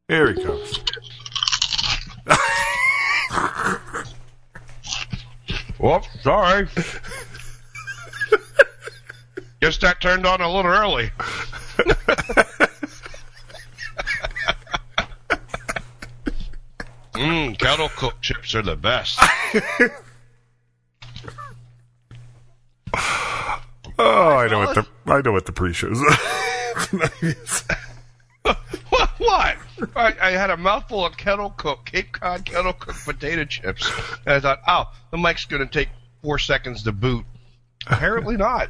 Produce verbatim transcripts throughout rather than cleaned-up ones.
Here he comes. Whoops, sorry. Guess that turned on a little early. Mmm, kettle cooked chips are the best. Oh, I know what the I know what the pre-show's. What? What? I, I had a mouthful of kettle cooked, Cape Cod kettle cooked potato chips, and I thought, oh, the mic's going to take four seconds to boot. Apparently not.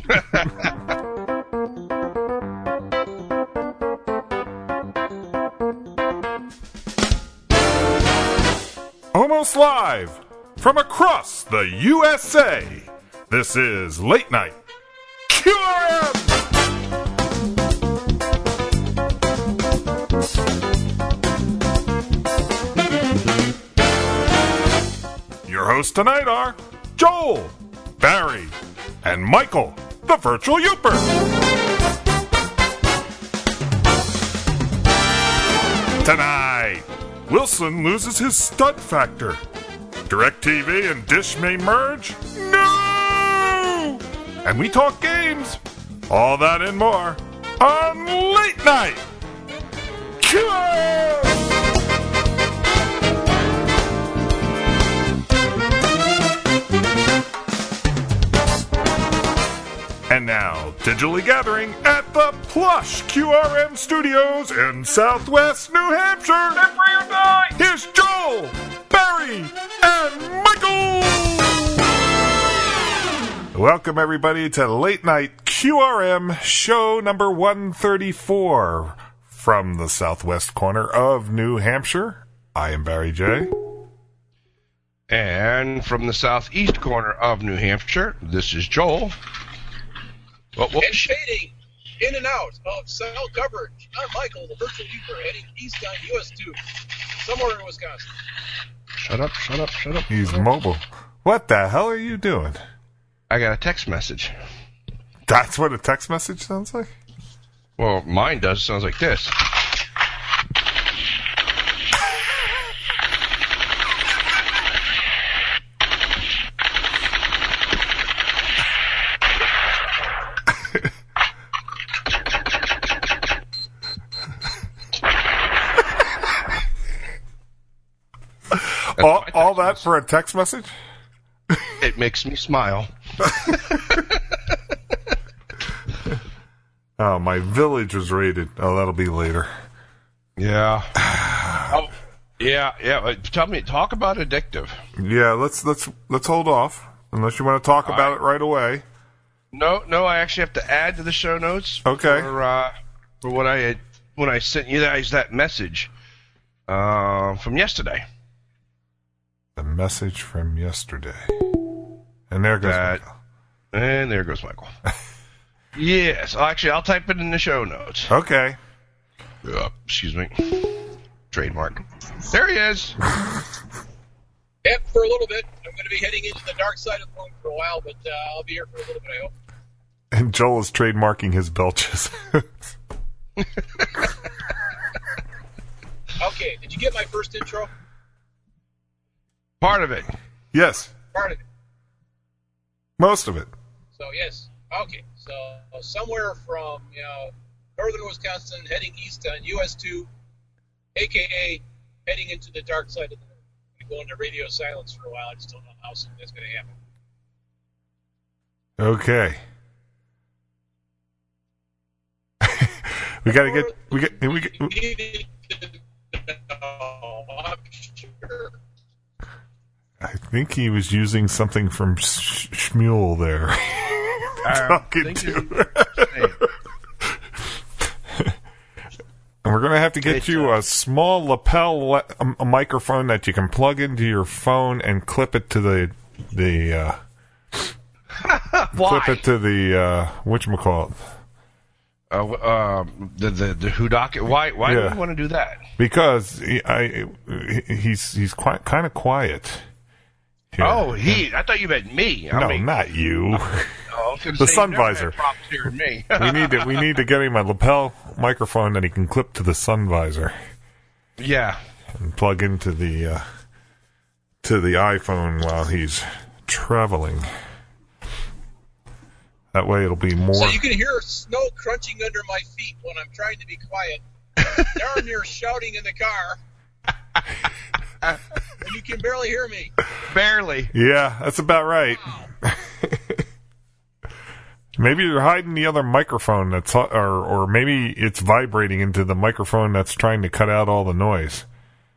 Almost live from across the U S A. This is Late Night Q R M. Your hosts tonight are Joel, Barry, and Michael, the virtual Youper. Tonight, Wilson loses his stud factor. DirecTV and Dish may merge? No! And we talk games. All that and more on Late Night Q R M. And now, digitally gathering at the plush Q R M studios in Southwest New Hampshire. Here's Joel, Barry, and Michael. Welcome, everybody, to Late Night Q R M, show number one thirty-four from the southwest corner of New Hampshire. I am Barry J. And from the southeast corner of New Hampshire, this is Joel. What, what? And shading in and out of cell coverage. I'm Michael, the virtual Youper, heading east on U S two, somewhere in Wisconsin. Shut up, shut up, shut up. He's mobile. What the hell are you doing? I got a text message. That's what a text message sounds like? Well, mine does. Sounds like this. All, all that message. For a text message? It makes me smile. Oh, my village was raided. Oh, that'll be later. Yeah. oh, yeah, yeah. Tell me, talk about addictive. Yeah, let's let's let's hold off unless you want to talk about I, it right away. No, no. I actually have to add to the show notes. Okay. For, uh, for what I had, when I sent you guys that message uh, from yesterday. The message from yesterday. And there goes that, Michael. And there goes Michael. Yes. Actually, I'll type it in the show notes. Okay. Uh, excuse me. Trademark. There he is. Yep, for a little bit. I'm going to be heading into the dark side of the moon for a while, but uh, I'll be here for a little bit, I hope. And Joel is trademarking his belches. Okay, did you get my first intro? Part of it. Yes. Part of it. Most of it. So, yes. Okay. So, somewhere from, you know, northern Wisconsin, heading east on U S two, a k a heading into the dark side of the moon. I'm going to go into radio silence for a while. I just don't know how soon that's going to happen. Okay. we got to get... We get, we get, we, I'm sure. I think he was using something from Sh- Shmuel there. Talking to. And we're going to have to get you a small lapel le- a, a microphone that you can plug into your phone and clip it to the the uh, clip it to the uh, whatchamacallit? Uh, uh, the the the Hudock. Why why yeah. do you want to do that? Because he, I he's he's quite kind of quiet. Here. Oh, he! I thought you meant me. I no, mean, not you. Oh, the sun visor. Me. we need to we need to get him a lapel microphone that he can clip to the sun visor. Yeah. And plug into the uh, to the iPhone while he's traveling. That way it'll be more... So you can hear snow crunching under my feet when I'm trying to be quiet. Darn near shouting in the car. And you can barely hear me. Barely. Yeah, that's about right. Wow. Maybe you're hiding the other microphone that's, or or maybe it's vibrating into the microphone that's trying to cut out all the noise.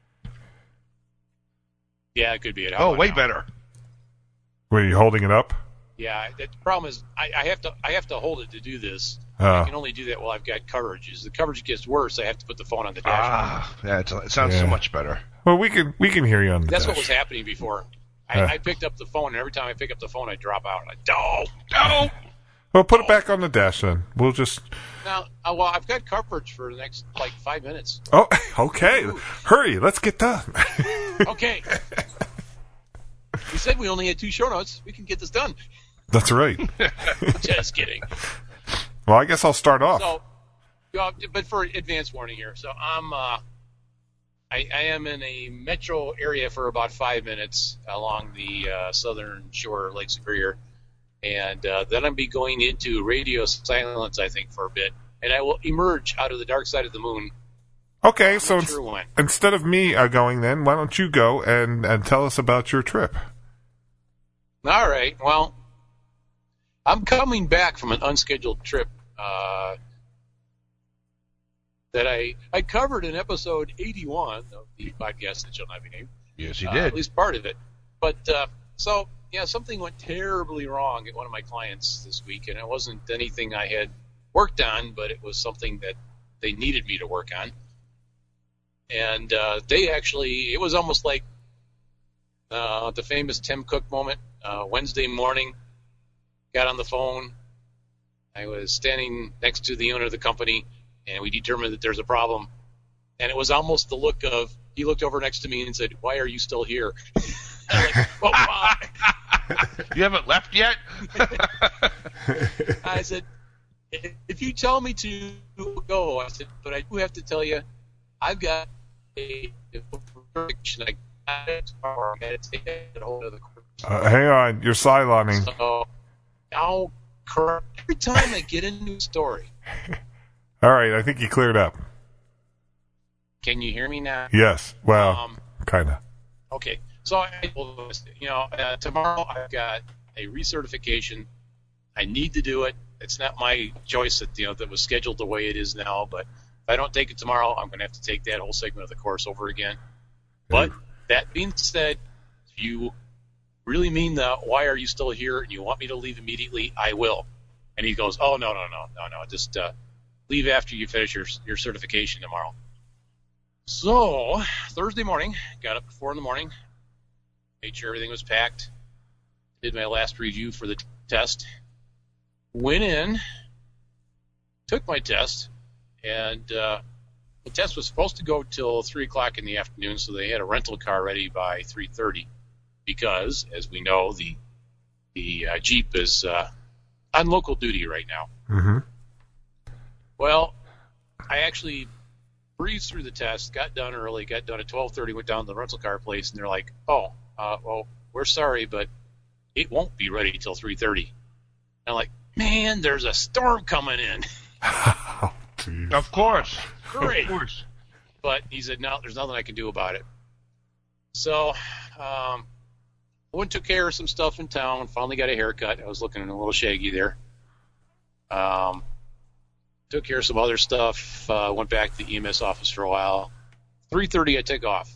Yeah, it could be it. Oh, way now? better. Were you holding it up? Yeah, the problem is I, I have to I have to hold it to do this. Uh, I can only do that while I've got coverage. As the coverage gets worse, I have to put the phone on the dash. Ah, yeah, it's, it sounds yeah. so much better. Well, we can we can hear you on the That's dash. what was happening before. I, Uh. I picked up the phone, and every time I pick up the phone, I drop out. I no, no. Well, put it back on the dash then. We'll just... Now, uh, well, I've got coverage for the next like five minutes. Oh, okay. Hurry, let's get done. Okay. We said we only had two show notes. We can get this done. That's right. Just kidding. Well, I guess I'll start off. So, uh, but for advance warning here, so I'm, uh, I, I am in a metro area for about five minutes along the uh, southern shore of Lake Superior, and uh, then I'll be going into radio silence, I think, for a bit, and I will emerge out of the dark side of the moon. Okay, so Sure ins- when. instead of me uh, going then, why don't you go and, and tell us about your trip? All right. Well, I'm coming back from an unscheduled trip uh, that I I covered in episode eighty-one of the podcast that shall not be named. Yes, you Uh, did. at least part of it. But uh, so yeah, something went terribly wrong at one of my clients this week, and it wasn't anything I had worked on, but it was something that they needed me to work on. And uh, they actually, it was almost like uh, the famous Tim Cook moment. Uh, Wednesday morning, got on the phone. I was standing next to the owner of the company, and we determined that there's a problem. And it was almost the look of, he looked over next to me and said, "Why are you still here?" I'm like, "Well, why?" You haven't left yet? I said, "If you tell me to go," I said, "but I do have to tell you, I've got a prediction. I got it tomorrow. I got to take it hold of the court." Uh, hang on, you're sidelining. So now, correct. Every time I get a new story, All right, I think you cleared up. can you hear me now? Yes, well, Um, kind of. Okay, so I, you know, uh, tomorrow I've got a recertification. I need to do it. It's not my choice that you know that was scheduled the way it is now. But if I don't take it tomorrow, I'm going to have to take that whole segment of the course over again. But that being said, if you really mean the "why are you still here" and you want me to leave immediately, I will. And he goes, "Oh no no no no no, just uh, leave after you finish your your certification tomorrow." So Thursday morning, got up at four in the morning, made sure everything was packed, did my last review for the t- test, went in, took my test, and uh, the test was supposed to go till three o'clock in the afternoon, so they had a rental car ready by three thirty, because, as we know, the the uh, Jeep is uh, on local duty right now. Mm-hmm. Well, I actually breezed through the test, got done early, got done at twelve thirty, went down to the rental car place, and they're like, "Oh, uh, well, we're sorry, but it won't be ready till three thirty." And I'm like, "Man, there's a storm coming in." Oh, geez. Of course. Great. Of course. But he said, "No, there's nothing I can do about it." So um, I went and took care of some stuff in town, finally got a haircut. I was looking a little shaggy there. Um, took care of some other stuff, uh, went back to the E M S office for a while. three thirty I took off.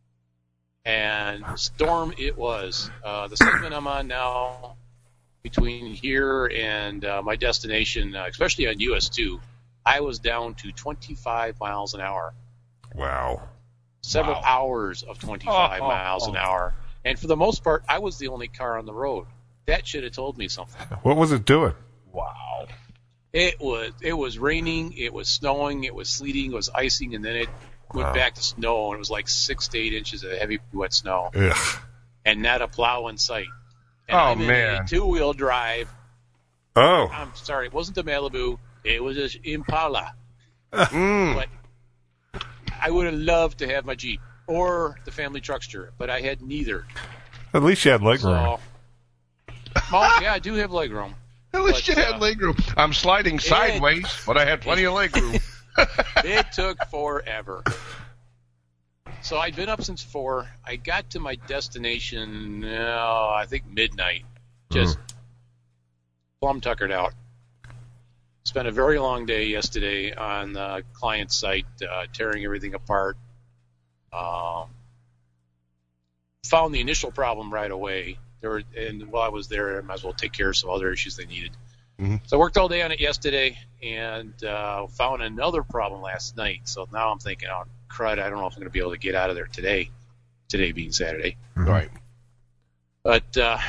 And storm it was. Uh, the segment I'm on now, between here and uh, my destination, uh, especially on U S two, I was down to twenty-five miles an hour. Wow. Several Wow. hours of twenty-five Oh, oh, miles oh. an hour. And for the most part, I was the only car on the road. That should have told me something. What was it doing? Wow. It was it was raining, it was snowing, it was sleeting, it was icing, and then it went Wow. back to snow, and it was like six to eight inches of heavy wet snow, Ugh. and not a plow in sight. And Oh, I'm in man. a two-wheel drive. Oh. I'm sorry, it wasn't the Malibu, it was an Impala. Mm. But I would have loved to have my Jeep or the family truckster, but I had neither. At least you had leg So, room. well, yeah, I do have leg room. At least But, you had uh, leg room. I'm sliding sideways, but I had plenty of leg room. It took forever. So I'd been up since four. I got to my destination, uh, I think midnight, just Mm. plumb tuckered out. Spent a very long day yesterday on the client site, uh, tearing everything apart. Um, found the initial problem right away. There were, and while I was there, I might as well take care of some other issues they needed. Mhm. So I worked all day on it yesterday, and uh, found another problem last night. So now I'm thinking, oh, crud, I don't know if I'm going to be able to get out of there today, today being Saturday. Right. But uh,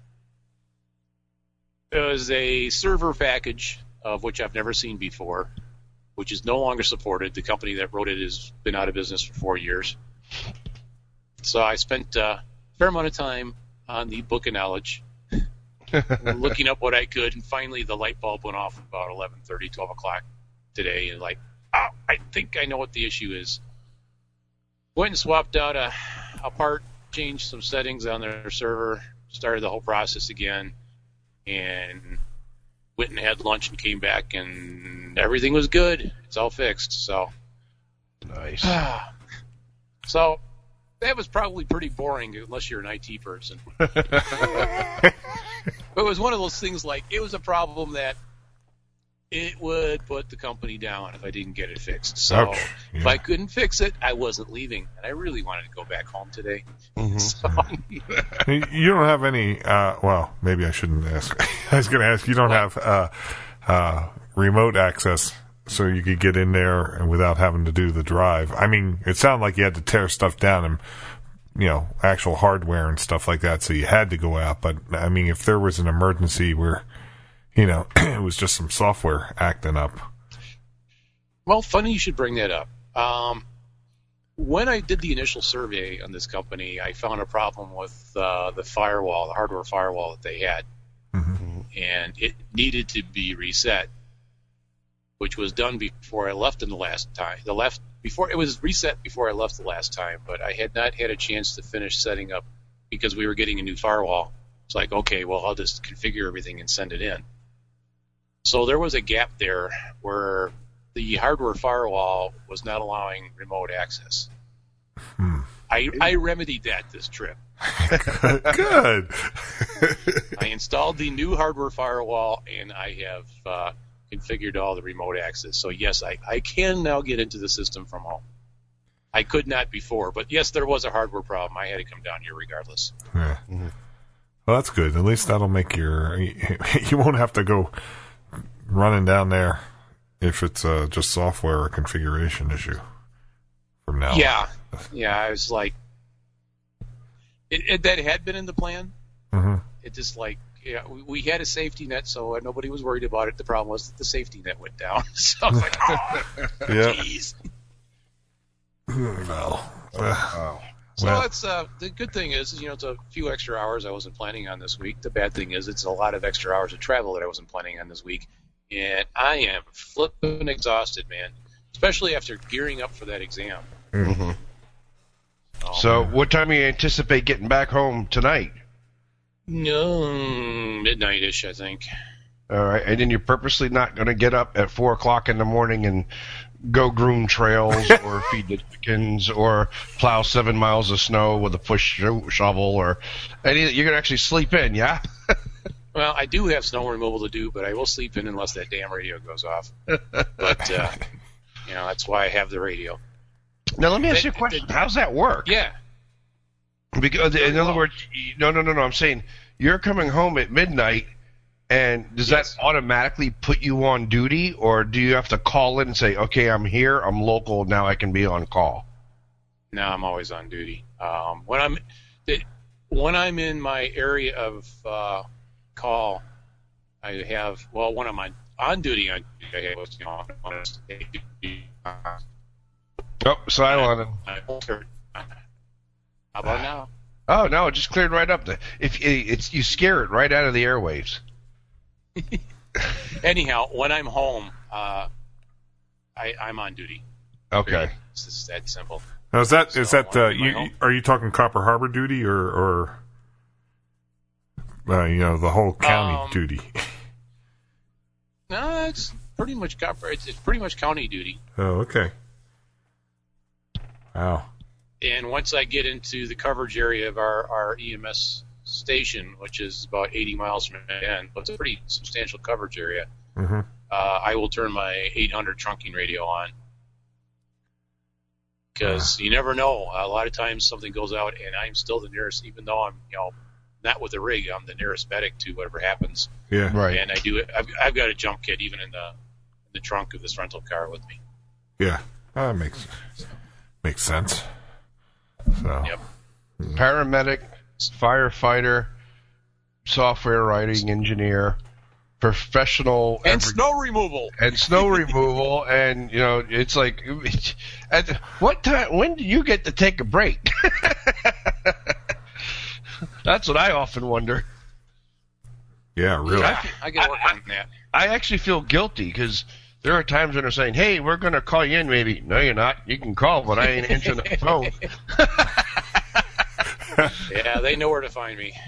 it was a server package of which I've never seen before, which is no longer supported. The company that wrote it has been out of business for four years. So I spent uh, a fair amount of time on the Book of Knowledge, looking up what I could, and finally the light bulb went off about eleven thirty, twelve o'clock today, and like, oh, I think I know what the issue is. Went and swapped out a, a part, changed some settings on their server, started the whole process again, and went and had lunch and came back, and everything was good. It's all fixed. So, Nice. so that was probably pretty boring unless you're an I T person. But it was one of those things like it was a problem that it would put the company down if I didn't get it fixed. So Ouch. if Yeah. I couldn't fix it, I wasn't leaving. And I really wanted to go back home today. Mhm. So, You don't have any, uh, well, maybe I shouldn't ask. I was going to ask, you don't have uh, uh, remote access so you could get in there and without having to do the drive. I mean, it sounded like you had to tear stuff down and, you know, actual hardware and stuff like that, so you had to go out. But, I mean, if there was an emergency where, you know, it was just some software acting up. well, funny you should bring that up. Um, when I did the initial survey on this company, I found a problem with uh, the firewall, the hardware firewall that they had, Mm-hmm. and it needed to be reset, which was done before I left in the last time. The left before it was reset before I left the last time, but I had not had a chance to finish setting up because we were getting a new firewall. It's like, okay, well, I'll just configure everything and send it in. So there was a gap there where the hardware firewall was not allowing remote access. Hmm. I, I remedied that this trip. Good. I installed the new hardware firewall, and I have uh, configured all the remote access. So, yes, I, I can now get into the system from home. I could not before, but, yes, there was a hardware problem. I had to come down here regardless. Yeah. Well, that's good. At least that'll make your, you won't have to go running down there if it's uh, just software or configuration issue from now on. Yeah. Yeah, I was like, it, it, that had been in the plan. Mm-hmm. It just like, yeah, we, we had a safety net, so nobody was worried about it. The problem was that the safety net went down. So I was like, oh, Yeah. jeez. Well, uh, Wow. So Well- it's uh, the good thing is, you know, it's a few extra hours I wasn't planning on this week. The bad thing is, it's a lot of extra hours of travel that I wasn't planning on this week, and I am flipping exhausted, man. Especially after gearing up for that exam. Mhm. Um, So, what time do you anticipate getting back home tonight? no, midnight-ish, I think. All right, and then you're purposely not going to get up at four o'clock in the morning and go groom trails or feed the chickens or plow seven miles of snow with a push sho- shovel or any. You're going to actually sleep in, yeah? Well, I do have snow removal to do, but I will sleep in unless that damn radio goes off. But, uh, you know, that's why I have the radio. Now let me ask They- you a question. they- How's that work? Yeah. Because in other well. words, you- no, no, no, no. I'm saying you're coming home at midnight, and does Yes. that automatically put you on duty, or do you have to call in and say, "Okay, I'm here. I'm local. Now I can be on call"? No, I'm always on duty. Um, when I'm it, when I'm in my area of uh, call, I have well when I'm on, on duty, on I have you know, on a, Oh, silent. I, how about now? Oh no, it just cleared right up. The, if it's you scare it right out of the airwaves. Anyhow, when I'm home, uh, I, I'm on duty. Okay. It's just that simple. Now, is that So, is that uh, I'm in my you? home. Are you talking Copper Harbor duty or or uh, you know, the whole county Um, duty? No, it's pretty much copper. It's, it's pretty much county duty. Oh, okay. Wow. And once I get into the coverage area of our, our E M S station, which is about eighty miles from the end, but it's a pretty substantial coverage area, Mm-hmm. uh, I will turn my eight hundred trunking radio on. Because you never know. A lot of times something goes out, and I'm still the nearest, even though I'm, you know, not with the rig, I'm the nearest medic to whatever happens. Yeah. Right. And I do it. I've, I've got a jump kit even in the in the trunk of this rental car with me. Yeah. Oh, that makes makes sense. So. Yep. Paramedic, firefighter, software writing engineer, professional, And every- snow removal. and snow removal, and you know, it's like, at what time? When do you get to take a break? That's what I often wonder. Yeah. Really. I, I got to work on that. I actually feel guilty because there are times when they're saying, "Hey, we're going to call you in." Maybe, no, you're not. You can call, but I ain't answering the phone. Yeah, they know where to find me.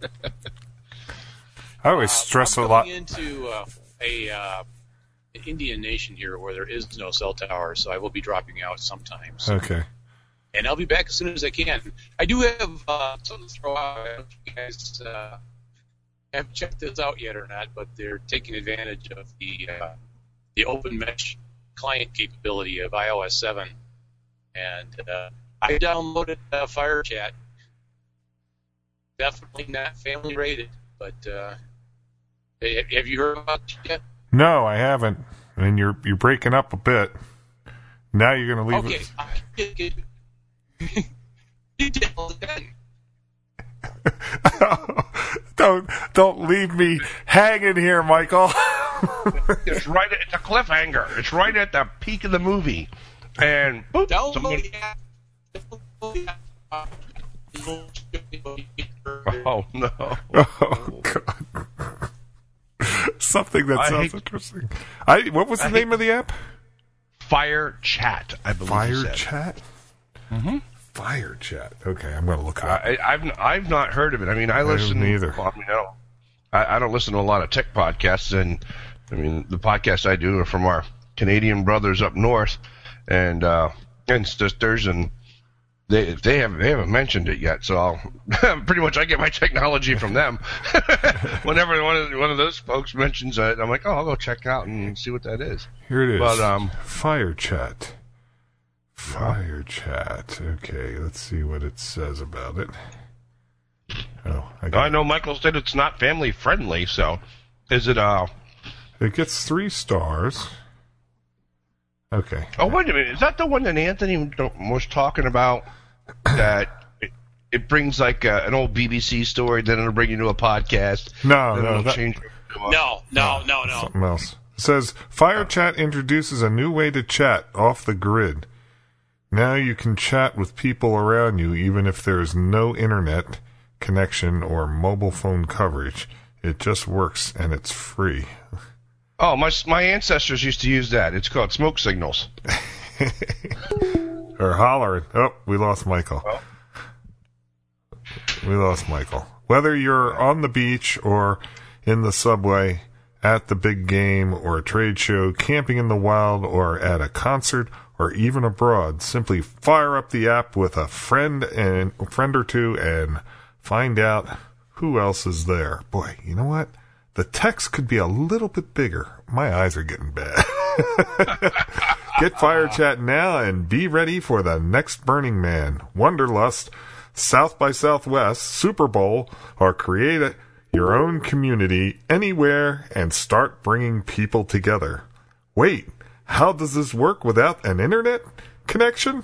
I always Uh, stress I'm a lot. going into uh, a uh, an Indian nation here where there is no cell tower, so I will be dropping out sometimes. Okay. And I'll be back as soon as I can. I do have uh, something to throw out. I don't know if you guys uh, have checked this out yet or not, but they're taking advantage of the uh, the open mesh client capability of i O S seven. And uh, I downloaded uh, FireChat. Definitely not family rated, but uh, have you heard about it yet? No, I haven't. And you're you're breaking up a bit. Now you're going to leave Okay. it. I can get details then. don't don't leave me hanging here, Michael. It's right. At, it's a cliffhanger. It's right at the peak of the movie, and boop, Download somebody- the app. Download the app. Oh no! Oh God. Something that I sounds hate- interesting. I what was the I name hate- of the app? Fire Chat, I believe. he Fire said. Chat. Mm-hmm. Fire Chat. Okay, I'm going to look it up. I, I've I've not heard of it. I mean, I listen. haven't either. Well, I mean, I don't, I, I don't listen to a lot of tech podcasts, and I mean, the podcasts I do are from our Canadian brothers up north, and uh, and sisters, and they they haven't they haven't mentioned it yet. So I'll, pretty much I get my technology from them. Whenever one of one of those folks mentions it, I'm like, oh, I'll go check it out and see what that is. Here it is. But um, Fire Chat. Fire Chat. Okay, let's see what it says about it. Oh, I, got I know Michael said it's not family friendly. So is it? Uh, It gets three stars. Okay. Oh, wait a minute. Is that the one that Anthony was talking about? That it, it brings like a, an old B B C story, then it'll bring you to a podcast. No, then no, it'll that- change. No, no, no, no. Something else. It says Fire Chat introduces a new way to chat off the grid. Now you can chat with people around you even if there is no internet connection or mobile phone coverage. It just works and it's free. Oh, my my ancestors used to use that. It's called smoke signals. Or hollering. Oh, we lost Michael. Well. We lost Michael. Whether you're on the beach or in the subway, at the big game or a trade show, camping in the wild or at a concert or even abroad, simply fire up the app with a friend and a friend or two and find out who else is there. Boy, you know what? The text could be a little bit bigger. My eyes are getting bad. Get Fire Chat now and be ready for the next Burning Man, Wanderlust, South by Southwest, Super Bowl, or create a, your own community anywhere and start bringing people together. Wait, how does this work without an internet connection?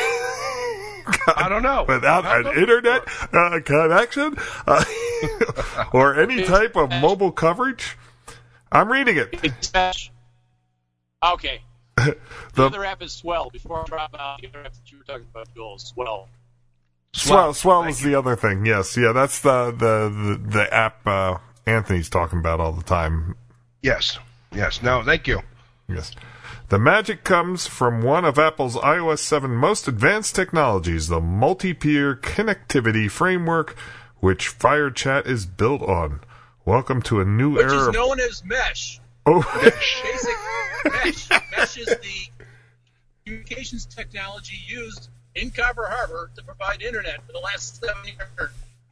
I don't know. Without I an don't know. internet uh, connection? Uh, or any type of mobile coverage? I'm reading it. It's mesh. Okay. The, The other app is Swell. Before I drop out, the other app that you were talking about, Joel, is Swell. Swell, swell Thank is the other thing. Yes, yeah, that's the the the, the app uh, Anthony's talking about all the time. Yes. Yes. No, thank you. Yes. The magic comes from one of Apple's i O S seven most advanced technologies, the multi-peer connectivity framework, which FireChat is built on. Welcome to a new Which era. is of- known as Mesh. Oh, Basic Mesh. Mesh is the communications technology used in Copper Harbor to provide internet for the last seven years.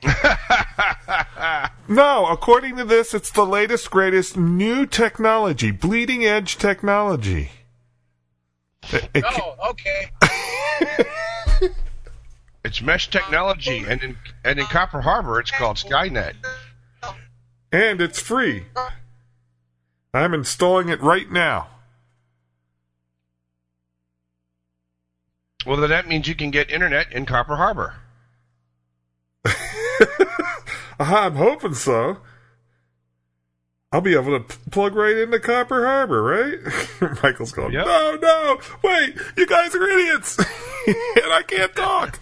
no, according to this, it's the latest, greatest new technology, bleeding edge technology. It- it ca- Oh, okay. It's mesh technology, and in and in Copper Harbor, it's called Skynet. and it's free. I'm installing it right now. Well, then that means you can get internet in Copper Harbor. I'm hoping so. I'll be able to p- plug right into Copper Harbor, right? Michael's going, Yep. no, no, wait, you guys are idiots. And I can't talk.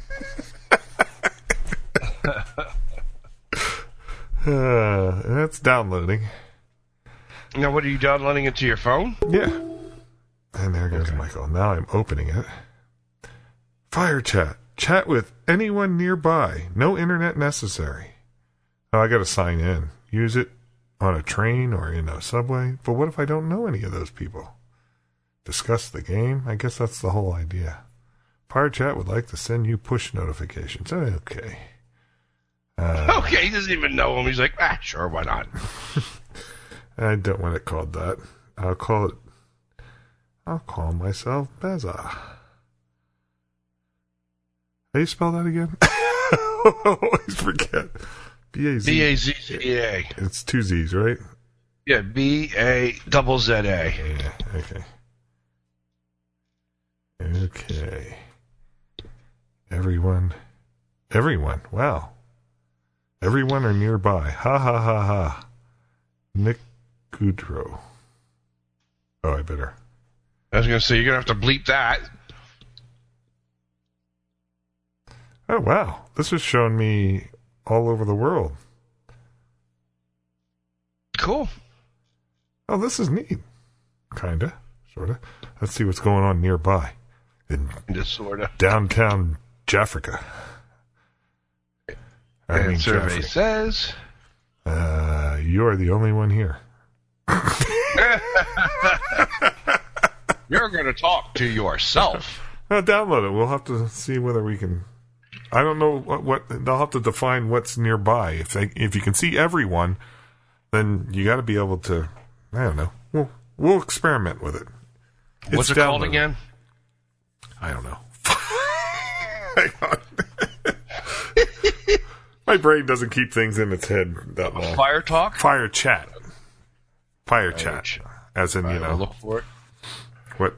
uh, that's downloading. Now, what are you downloading into your phone? Yeah. And there goes Okay. Michael. Now I'm opening it. Fire chat. Chat with anyone nearby. No internet necessary. Oh, I got to sign in. Use it on a train or in a subway. But what if I don't know any of those people? Discuss the game? I guess that's the whole idea. Fire chat would like to send you push notifications. Okay. Uh, Okay, he doesn't even know him. He's like, ah, sure, why not? I don't want it called that. I'll call it. I'll call myself Beza. How do you spell that again? I always forget. B A Z. B A Z Z A. It's two Z's, right? Yeah, B A double Z A. Yeah. Okay. Okay. Everyone. Everyone. Wow. Everyone are nearby. Ha ha ha ha. Nick Goudreau. Oh, I better. I was going to say, you're going to have to bleep that. Oh, wow. This is showing me all over the world. Cool. Oh, this is neat. Kinda. Sorta. Let's see what's going on nearby. In Just sort of. downtown Jafrica. I mean, And survey Jaffrey. says... Uh, you are the only one here. You're going to talk to yourself. Uh, download it. We'll have to see whether we can. I don't know what, what they'll have to define what's nearby. If they, if you can see everyone, then you got to be able to. I don't know. We'll we'll experiment with it. What's It's it called downloaded. again? I don't know. Hang on. My brain doesn't keep things in its head that long. Fire Talk? Fire chat. Fire, Fire chat. chat. As in, I you will know, look for it. what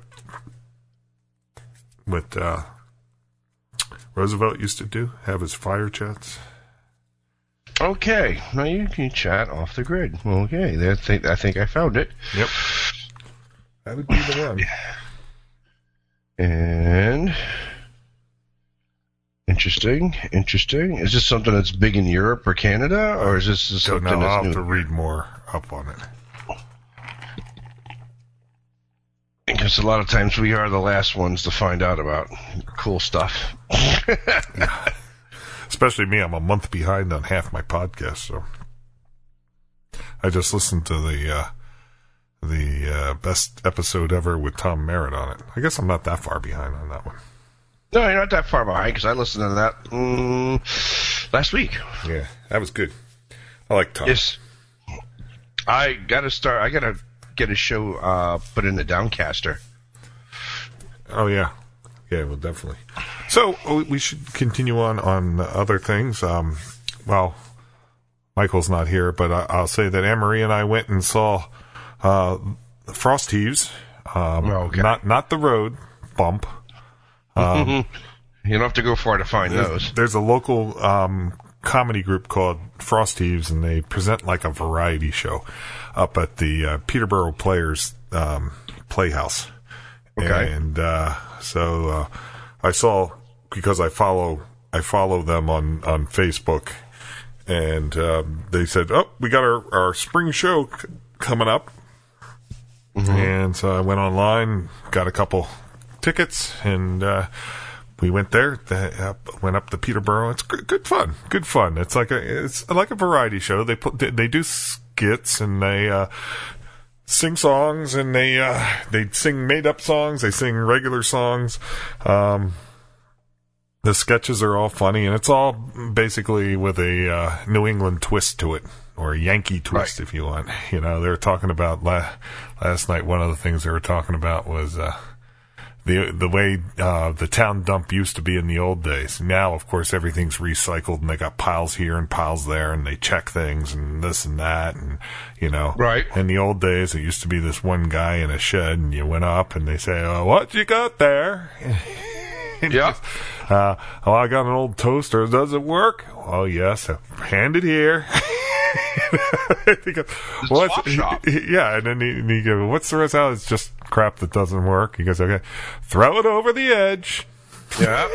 what uh, Roosevelt used to do, have his fire chats. Okay, now you can chat off the grid. Okay, I think I think I found it. Yep. That would be the one. And interesting, interesting. Is this something that's big in Europe or Canada, or is this just So something now I'll that's have to new? read more up on it. Because a lot of times we are the last ones to find out about cool stuff. Especially me, I'm a month behind on half my podcast, so I just listened to the uh, the uh, best episode ever with Tom Merritt on it. I guess I'm not that far behind on that one. No, you're not that far behind, because I listened to that mm, last week. Yeah, that was good. I like Tom. Yes. I gotta start, I gotta get a show uh, put in the Downcastor. Oh yeah, yeah, well definitely. So we- we should continue on on other things. Um, well, Michael's not here, but I, I'll say that Anne-Marie and I went and saw uh, Frost Heaves. Um, Okay. Not not the road bump. Um, You don't have to go far to find there's, those. there's a local um, comedy group called Frost Heaves, and they present like a variety show up at the uh, Peterborough Players um, Playhouse. Okay. And uh, so uh, I saw, because I follow I follow them on, on Facebook, and um, they said, "Oh, we got our, our spring show c- coming up." Mm-hmm. And so I went online, got a couple tickets, and uh, we went there. Uh, went up to Peterborough. It's good, good fun. Good fun. It's like a it's like a variety show. They put they do skits and they uh, sing songs and they uh, they sing made up songs. They sing regular songs. Um, the sketches are all funny, and it's all basically with a uh, New England twist to it. Or a Yankee twist, right. If you want. You know, they were talking about la- last night. One of the things they were talking about was uh, the the way uh, the town dump used to be in the old days. Now, of course, everything's recycled, and they got piles here and piles there, and they check things and this and that, and you know. Right. In the old days, it used to be this one guy in a shed, and you went up, and they say, "Oh, what you got there?" Yeah. Uh, oh, I got an old toaster. Does it work? Oh, yes. Hand it here. He goes, what's, he, he, yeah, and then he, and he goes, what's the rest of it? It's just crap that doesn't work. He goes, okay, throw it over the edge. Yeah.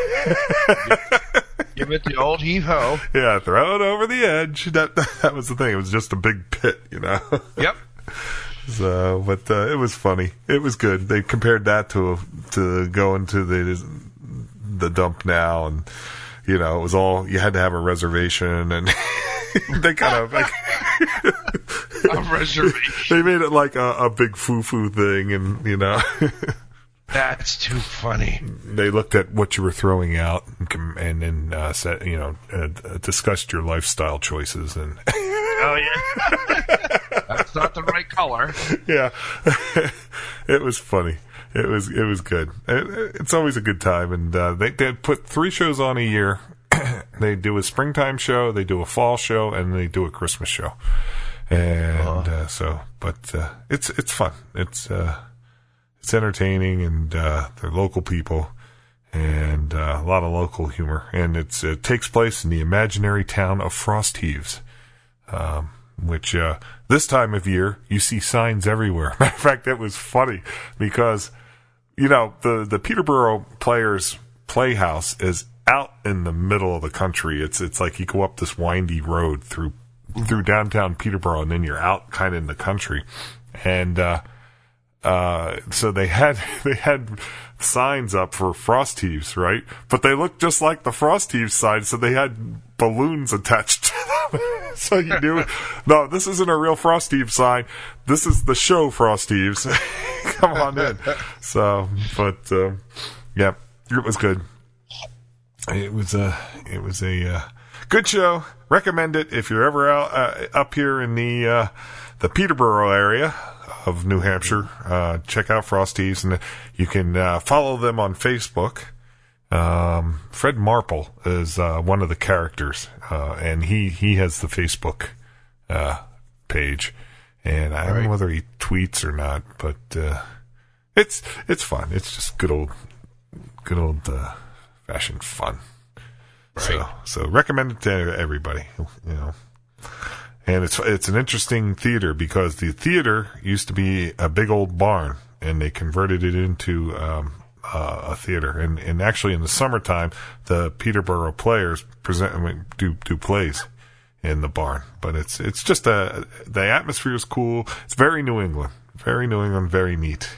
Give it the old heave-ho. Yeah, throw it over the edge. That, that that was the thing. It was just a big pit, you know. Yep. So, but uh, it was funny. It was good. They compared that to to going to the the dump now, and you know, it was all you had to have a reservation, and they kind of like a reservation. They made it like a, a big foo-foo thing, and you know. That's too funny. They looked at what you were throwing out and then uh, said, you know, uh, discussed your lifestyle choices. And oh yeah, that's not the right color. Yeah, it was funny. It was it was good. It, it's always a good time, and uh, they they put three shows on a year. They do a springtime show, they do a fall show, and they do a Christmas show. And uh-huh. uh, so, but uh, it's it's fun. It's uh, It's entertaining, and uh, they're local people, and uh, a lot of local humor. And it's, it takes place in the imaginary town of Frost Heaves, um, which uh, this time of year you see signs everywhere. Matter of fact, it was funny because you know the the Peterborough Players Playhouse is out in the middle of the country. It's it's like you go up this windy road through through downtown Peterborough, and then you're out kind of in the country, and. Uh, Uh, so they had, they had signs up for Frost Heaves, right? But they looked just like the Frost Heaves sign, so they had balloons attached to them. So you knew, no, this isn't a real Frost Heaves sign. This is the show Frost Heaves. Come on in. So, but, um, yeah, it was good. It was a, it was a, uh, good show. Recommend it if you're ever out, uh, up here in the, uh, the Peterborough area of New Hampshire. Uh, check out Frost Heaves, and you can uh, follow them on Facebook. Um, Fred Marple is uh, one of the characters, uh, and he, he has the Facebook uh, page. And I don't right. know whether he tweets or not, but uh, it's it's fun. It's just good old good old uh, fashioned fun. Right. So so recommend it to everybody. You know. And it's it's an interesting theater because the theater used to be a big old barn, and they converted it into um, uh, a theater. And, and actually, in the summertime, the Peterborough Players present I mean, do do plays in the barn. But it's it's just a the atmosphere is cool. It's very New England, very New England, very neat.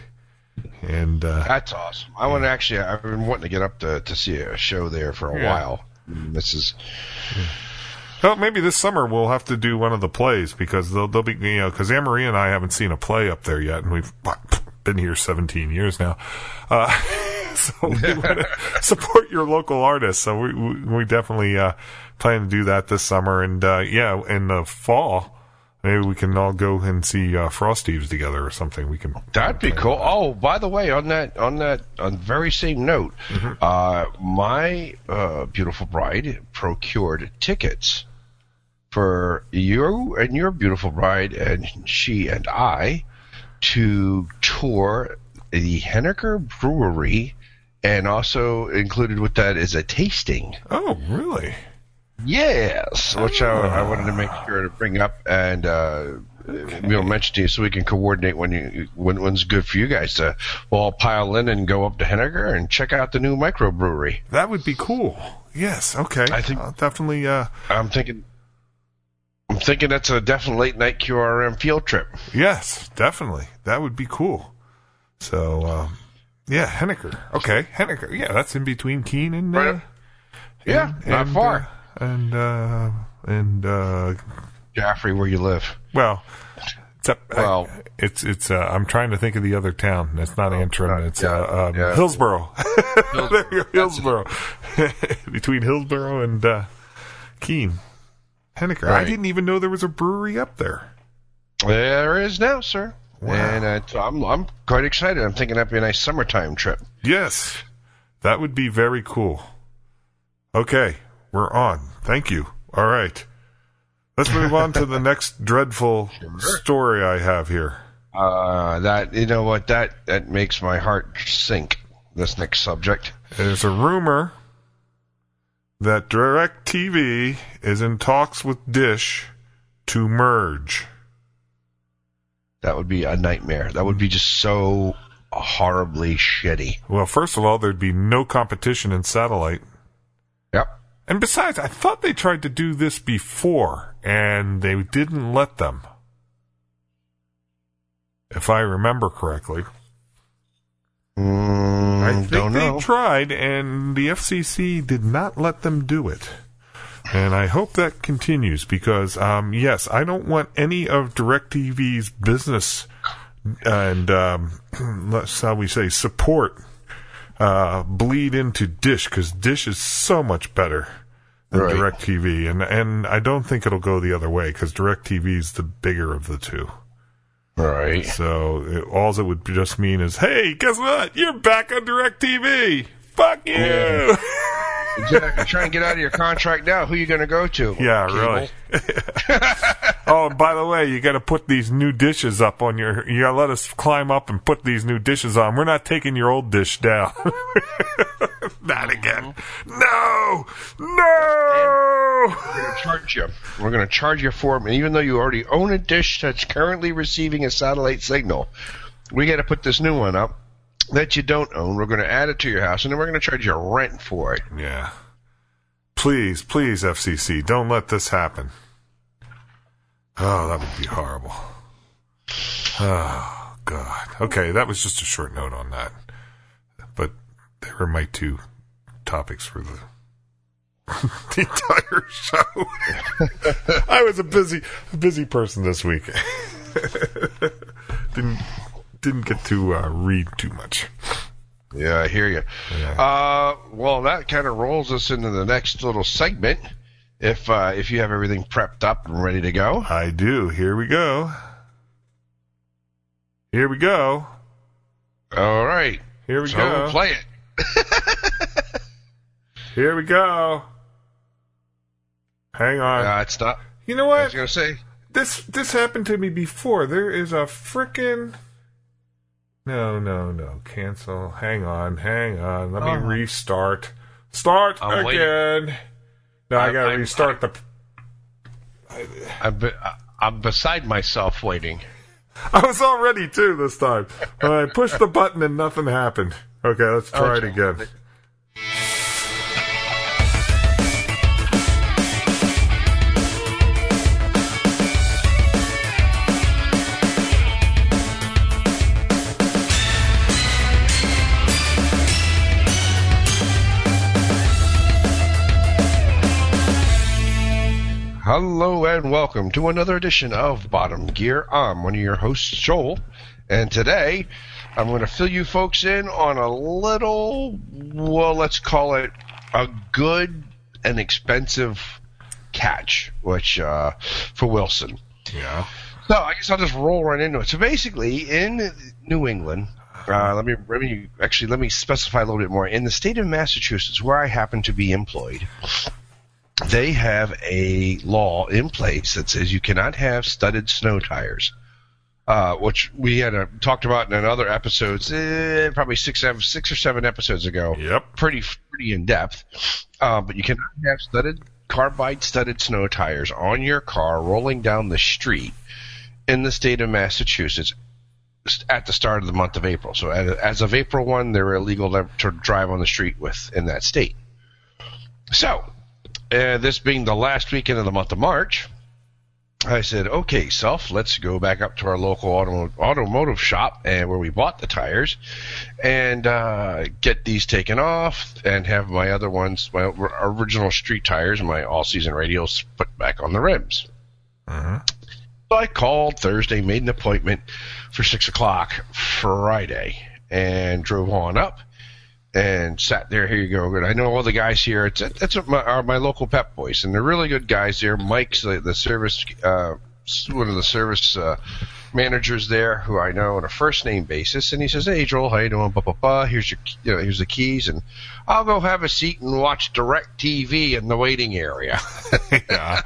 And uh, that's awesome. I yeah. want to actually. I've been wanting to get up to to see a show there for a yeah. while. This is. Yeah. Well, maybe this summer we'll have to do one of the plays because they'll, they'll be, you know, because Anne-Marie and I haven't seen a play up there yet, and we've been here seventeen years now. Uh, so we want to support your local artists. So we, we, we definitely, uh, plan to do that this summer. And, uh, yeah, in the fall, maybe we can all go and see, uh, Frost Heaves together or something. We can. That'd be cool. Oh, by the way, on that, on that, on the very same note, mm-hmm. uh, my, uh, beautiful bride procured tickets for you and your beautiful bride and she and I to tour the Henniker Brewery, and also included with that is a tasting. Oh, really? Yes, which I, I wanted to make sure to bring up and uh, you know, mention to you so we can coordinate when you when when's good for you guys to we'll all pile in and go up to Henniker and check out the new microbrewery. That would be cool. Yes. Okay. I think I'll definitely. Uh, I'm thinking. I'm thinking that's a definite late night Q R M field trip. Yes, definitely. That would be cool. So, um, yeah, Henniker. Okay, Henniker. Yeah, that's in between Keene and... Uh, Right. Yeah, and, not and, far. Uh, and, uh, and, uh... Jaffrey, where you live. Well, except, well, I, it's, it's, uh, I'm trying to think of the other town. It's not Antrim. not- It's, yeah, uh, um, yeah. Hillsborough. Hillsborough. There you go, Hillsborough. Between Hillsborough and, uh, Keene. Henniker. I Right. didn't even know there was a brewery up there. There is now, sir. Wow. And uh, so I'm I'm quite excited. I'm thinking that'd be a nice summertime trip. Yes, that would be very cool. Okay, we're on. Thank you. All right. Let's move on to the next dreadful story I have here. Uh, that you know what that that makes my heart sink. This next subject. There's a rumor that DirecTV is in talks with Dish to merge. That would be a nightmare. That would be just so horribly shitty. Well, first of all, there'd be no competition in satellite. Yep. And besides, I thought they tried to do this before, and they didn't let them. If I remember correctly. Mm, I think don't they know. tried, and the F C C did not let them do it. And I hope that continues, because, um, yes, I don't want any of DirecTV's business and, um, let's, how we say, support uh, bleed into Dish, because Dish is so much better than Right. DirecTV. And, and I don't think it'll go the other way, because DirecTV is the bigger of the two. Right. So it, all it would just mean is, hey, guess what? You're back on DirecTV. Fuck you. Yeah. Exactly. Try and get out of your contract now. Who are you going to go to? Yeah, Cable? really. Oh, and by the way, you got to put these new dishes up on your. You got to let us climb up and put these new dishes on. We're not taking your old dish down. Not again. No, no. We're going to charge you. We're going to charge you for them. And even though you already own a dish that's currently receiving a satellite signal, we got to put this new one up that you don't own. We're going to add it to your house, and then we're going to charge you rent for it. Yeah. Please, please, F C C, don't let this happen. Oh, that would be horrible. Oh, God. Okay, that was just a short note on that. But there were my two topics for the, the entire show. I was a busy, busy person this week. didn't didn't get to uh, read too much. Yeah, I hear you. Yeah. Uh, well, that kind of rolls us into the next little segment. If uh, if you have everything prepped up and ready to go. I do. Here we go. Here we go. All right. Here we so go. play it. Here we go. Hang on. Uh, it's not. You know I what? was going to say. This this happened to me before. There is a frickin' No, no, no. Cancel. Hang on. Hang on. Let me Oh. restart. Start I'm again. No, I I'm- gotta I'm- restart the. I'm, be, I'm beside myself waiting. I was all ready too this time. I pushed the button and nothing happened. Okay, let's try it Okay. again. Hello and welcome to another edition of Bottom Gear. I'm one of your hosts, Joel, and today I'm going to fill you folks in on a little, well, let's call it a good and expensive catch, which uh, for Wilson. Yeah. So I guess I'll just roll right into it. So basically, in New England, uh, let me let me actually let me specify a little bit more. In the state of Massachusetts, where I happen to be employed, they have a law in place that says you cannot have studded snow tires, uh, which we had uh, talked about in other episodes, eh, probably six, seven, six or seven episodes ago. Yep. Pretty pretty in depth. Uh, but you cannot have studded carbide studded snow tires on your car rolling down the street in the state of Massachusetts at the start of the month of April. So as of April first, they're illegal to, to drive on the street with in that state. So. Uh, this being the last weekend of the month of March, I said, okay, self, let's go back up to our local auto- automotive shop and where we bought the tires and uh, get these taken off and have my other ones, my original street tires and my all-season radials put back on the rims. Mm-hmm. So I called Thursday, made an appointment for six o'clock Friday, and drove on up and sat there. Here you go. Good. I know all the guys here. It's it's my, are my local Pep Boys, and they're really good guys there. Mike's the, the service, uh, one of the service uh, managers there, who I know on a first name basis. And he says, "Hey, Joel, how you doing? Blah blah blah. Here's your, you know, here's the keys, and I'll go have a seat and watch Direct T V in the waiting area." Yeah.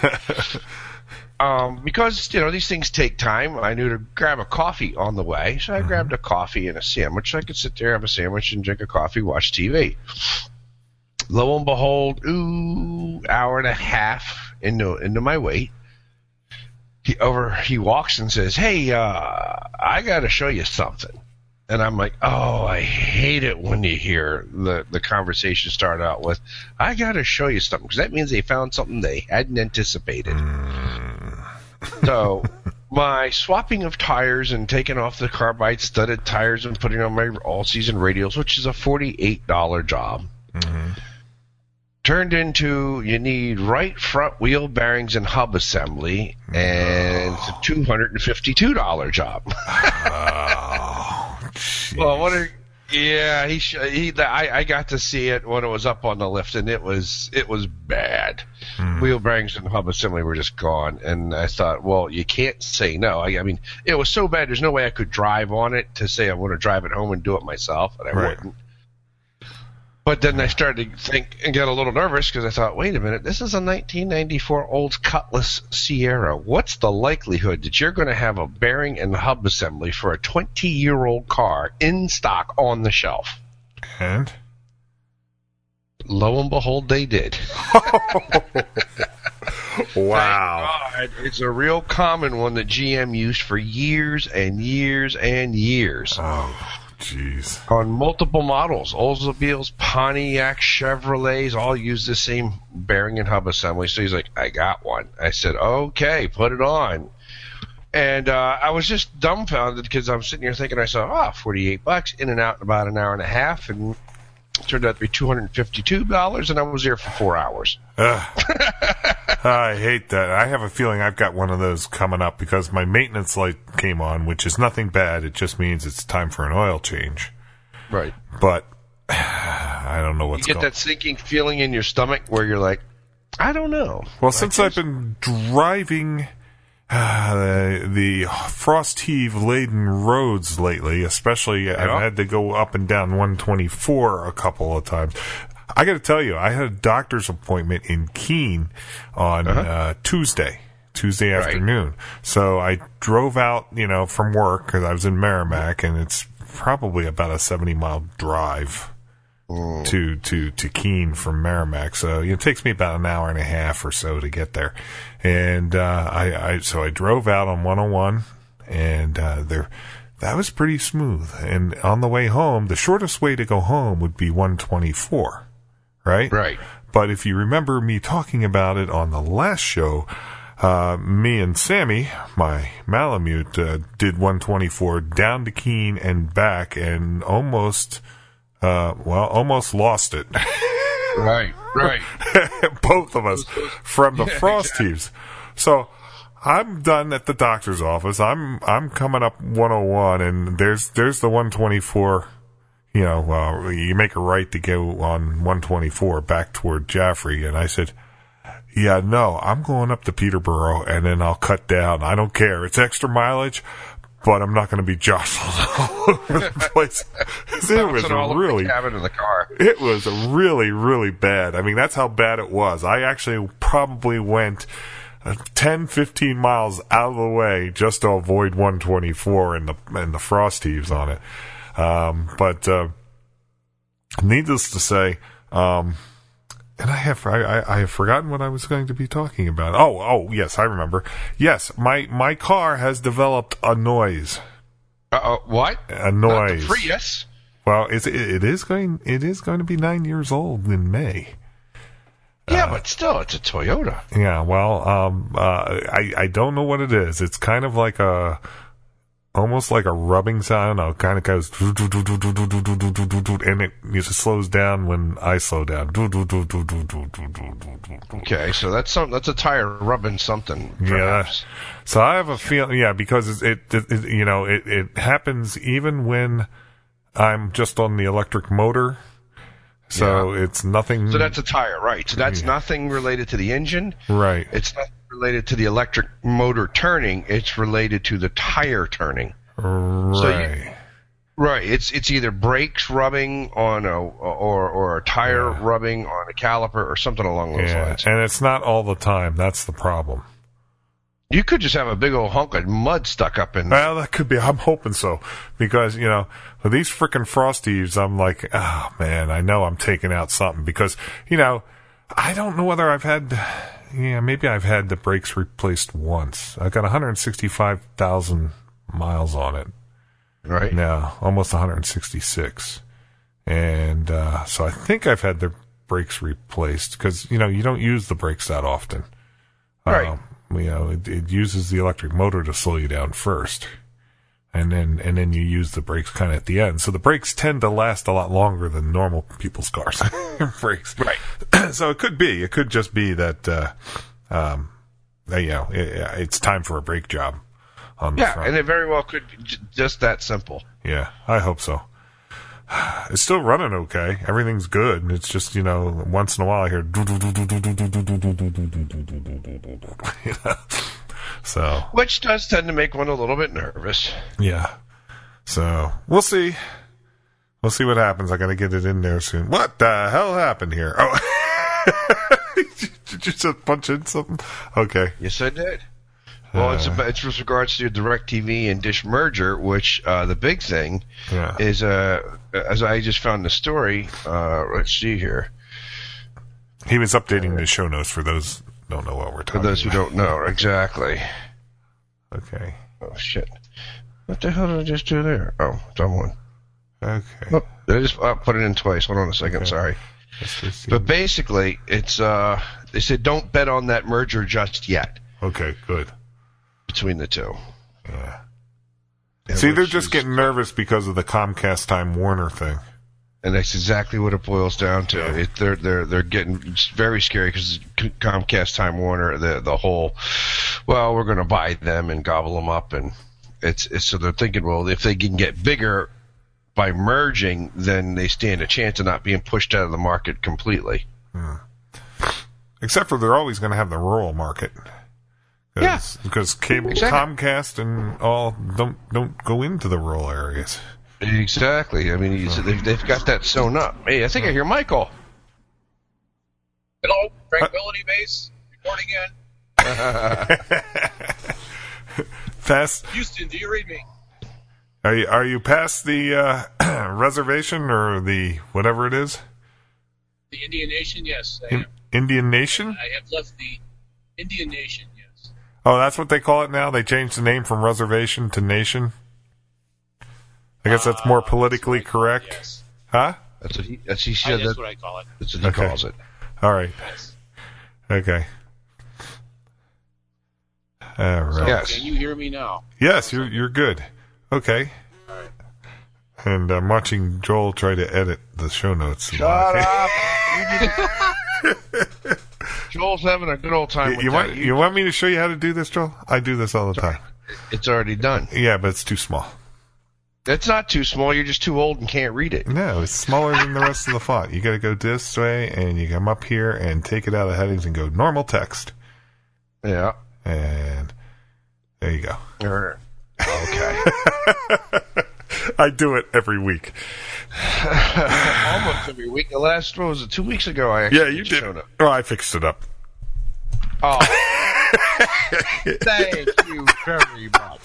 Um, because, you know, these things take time. I knew to grab a coffee on the way, so I mm-hmm. grabbed a coffee and a sandwich. I could sit there, have a sandwich, and drink a coffee, watch T V. Lo and behold, ooh, hour and a half into into my wait, he over he walks and says, "Hey, uh, I got to show you something." And I'm like, oh, I hate it when you hear the, the conversation start out with, "I got to show you something," because that means they found something they hadn't anticipated. Mm. So my swapping of tires and taking off the carbide studded tires and putting on my all-season radials, which is a forty-eight dollars job, mm-hmm. turned into you need right front wheel bearings and hub assembly, and oh. it's a two hundred fifty-two dollars job. Oh. Jeez. Well, what are yeah? He he. I, I got to see it when it was up on the lift, and it was it was bad. Hmm. Wheel bearings and hub assembly were just gone, and I thought, well, you can't say no. I, I mean, it was so bad. There's no way I could drive on it to say I want to drive it home and do it myself, and I right. wouldn't. But then I started to think and get a little nervous because I thought, wait a minute, this is a nineteen ninety-four old Cutlass Sierra. What's the likelihood that you're going to have a bearing and hub assembly for a twenty-year-old car in stock on the shelf? And? Lo and behold, they did. Wow. Thank God, it's a real common one that G M used for years and years and years. Oh. Jeez. On multiple models, Oldsmobiles, Pontiac, Chevrolets, all use the same bearing and hub assembly. So he's like, "I got one." I said, "Okay, put it on." And uh, I was just dumbfounded because I'm sitting here thinking, I saw, oh, forty-eight bucks, in and out in about an hour and a half, and it turned out to be two hundred fifty-two dollars, and I was there for four hours. Uh, I hate that. I have a feeling I've got one of those coming up because my maintenance light came on, which is nothing bad. It just means it's time for an oil change. Right. But I don't know what's going on. You get that sinking feeling in your stomach where you're like, I don't know. Well, since I've been driving uh, the, the frost heave laden roads lately, especially yeah. I've had to go up and down one twenty-four a couple of times. I got to tell you, I had a doctor's appointment in Keene on uh-huh. uh, Tuesday, Tuesday right. afternoon. So I drove out, you know, from work because I was in Merrimack, and it's probably about a seventy mile drive mm. to to to Keene from Merrimack. So you know, it takes me about an hour and a half or so to get there. And uh, I, I so I drove out on one oh one, and uh, there. That was pretty smooth. And on the way home, the shortest way to go home would be one twenty-four. Right? Right. But if you remember me talking about it on the last show, uh, me and Sammy, my Malamute, uh, did one twenty-four down to Keene and back and almost, uh, well, almost lost it. Right, right. Both of us from the frost heaves. So I'm done at the doctor's office. I'm I'm coming up one oh one, and there's there's the one twenty-four. You know, uh, you make a right to go on one twenty-four back toward Jaffrey. And I said, yeah, no, I'm going up to Peterborough, and then I'll cut down. I don't care. It's extra mileage, but I'm not going to be jostled all over the place. It was really, cabin in the car. It was really, really bad. I mean, that's how bad it was. I actually probably went uh, ten, fifteen miles out of the way just to avoid one twenty-four and the and the frost heaves on it. Um, but, uh, needless to say, um, and I have, I, I have forgotten what I was going to be talking about. Oh, oh, yes, I remember. Yes, my, my car has developed a noise. Uh, what? A noise. Not the Prius. Well, it's, it, it is going, it is going to be nine years old in May. Yeah, Yeah, but still, it's a Toyota. Yeah, well, um, uh, I I don't know what it is. It's kind of like a, almost like a rubbing sound. It kind of goes, and it just slows down when I slow down. Okay, so that's some that's a tire rubbing something. Perhaps. Yeah. So I have a feeling, yeah, because it, it, it you know, it, it happens even when I'm just on the electric motor. So yeah. It's nothing. So that's a tire, right? So that's yeah. nothing related to the engine, right? It's not related to the electric motor turning. It's related to the tire turning, right? So you, right. It's it's either brakes rubbing on a or or a tire yeah. rubbing on a caliper or something along those yeah. lines. And it's not all the time. That's the problem. You could just have a big old hunk of mud stuck up in there. Well, that could be. I'm hoping so. Because, you know, with these frickin' Frosties, I'm like, oh, man, I know I'm taking out something. Because, you know, I don't know whether I've had, yeah, maybe I've had the brakes replaced once. I've got one hundred sixty-five thousand miles on it. Right. Now, almost one hundred sixty-six. And uh, so I think I've had the brakes replaced. Because, you know, you don't use the brakes that often. Right. Um, You know, it, it uses the electric motor to slow you down first, and then and then you use the brakes kind of at the end. So the brakes tend to last a lot longer than normal people's cars. Brakes, right? So it could be, it could just be that, uh, um, you know, it, it's time for a brake job on the yeah, front. And it very well could be j- just that simple. Yeah, I hope so. It's still running okay. Everything's good. It's just, you know, once in a while I hear, you know? So. Which does tend to make one a little bit nervous. Yeah. So, we'll see. We'll see what happens. I gotta get it in there soon. What the hell happened here? Oh. Did you just punch in something? Okay. Yes, I did. Well, it's about, it's with regards to DirecTV and Dish merger, which uh, the big thing yeah. is, uh, as I just found the story. Uh, let's see here. He was updating the show notes for those who don't know what we're talking about. For those who don't know, exactly. Okay. Oh shit! What the hell did I just do there? Oh, done one. Okay. Oh, did I just oh, put it in twice? Hold on a second. Okay. Sorry. But basically, it's uh, they said don't bet on that merger just yet. Okay. Good. Between the two. Yeah. See, they're just getting nervous because of the Comcast Time Warner thing. And that's exactly what it boils down to. Yeah. It, they're they're they're getting very scary because Comcast Time Warner, the the whole, well, we're going to buy them and gobble them up, and it's, it's so they're thinking, well, if they can get bigger by merging, then they stand a chance of not being pushed out of the market completely. Hmm. Except for they're always going to have the rural market. Yeah, because cable, exactly. Comcast and all don't don't go into the rural areas. Exactly. I mean, oh. they've, they've got that sewn up. Hey, I think I hear Michael. Hello, Tranquility uh, Base reporting in. Past Houston, do you read me? Are you are you past the uh, reservation or the whatever it is? The Indian Nation, yes. I In, am. Indian Nation? I have left the Indian Nation. Oh, that's what they call it now? They changed the name from reservation to nation? I guess that's more politically uh, that's correct. It, yes. Huh? That's what he, that's, he said I, that's that, what I call it. That's what he okay. calls it. All right. Yes. Okay. All right. So, yes. Can you hear me now? Yes, you're you're good. Okay. All right. And I'm watching Joel try to edit the show notes. Shut up! Joel's having a good old time You, with you that. want you want me to show you how to do this, Joel? I do this all the time. It's already done. Yeah, but it's too small. It's not too small. You're just too old and can't read it. No, it's smaller than the rest of the font. You got to go this way, and you come up here and take it out of the headings and go normal text. Yeah. And there you go. Okay. I do it every week. Almost every week. The last, what was it, two weeks ago? I actually yeah, you did. Up. Oh, I fixed it up. Oh. Thank you very much.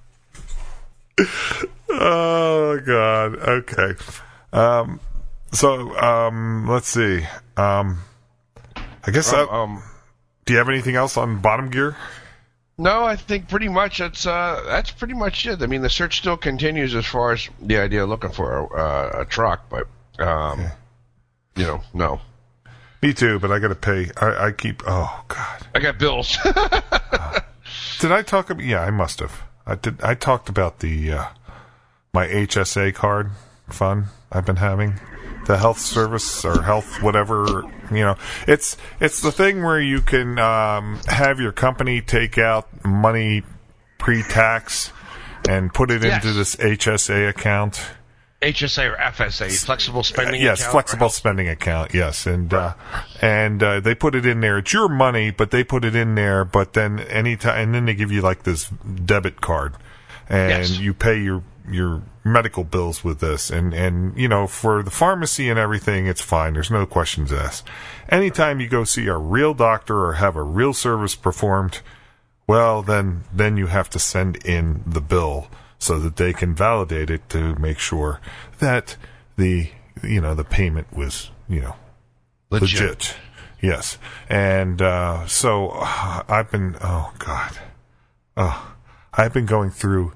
Oh, God. Okay. Um, so, um, let's see. Um, I guess, um, that, um, do you have anything else on bottom gear? No, I think pretty much that's uh, that's pretty much it. I mean, the search still continues as far as the idea of looking for a, uh, a truck, but um, okay. you know, no. Me too, but I got to pay. I, I keep. Oh God. I got bills. uh, did I talk about? Yeah, I must have. I did. I talked about the uh, my H S A card fund I've been having. The health service or health whatever, you know, it's it's the thing where you can um, have your company take out money pre-tax and put it yes. into this H S A account. H S A or F S A, flexible spending uh, yes, account. Yes, flexible spending account. Yes, and uh, and uh, they put it in there. It's your money, but they put it in there. But then anytime, and then they give you like this debit card, and yes. you pay your your medical bills with this, and and you know, for the pharmacy and everything, it's fine. There's no questions asked. Anytime you go see a real doctor or have a real service performed, well, then then you have to send in the bill so that they can validate it to make sure that the you know the payment was you know legit. legit. Yes, and uh, so uh, I've been oh god, oh I've been going through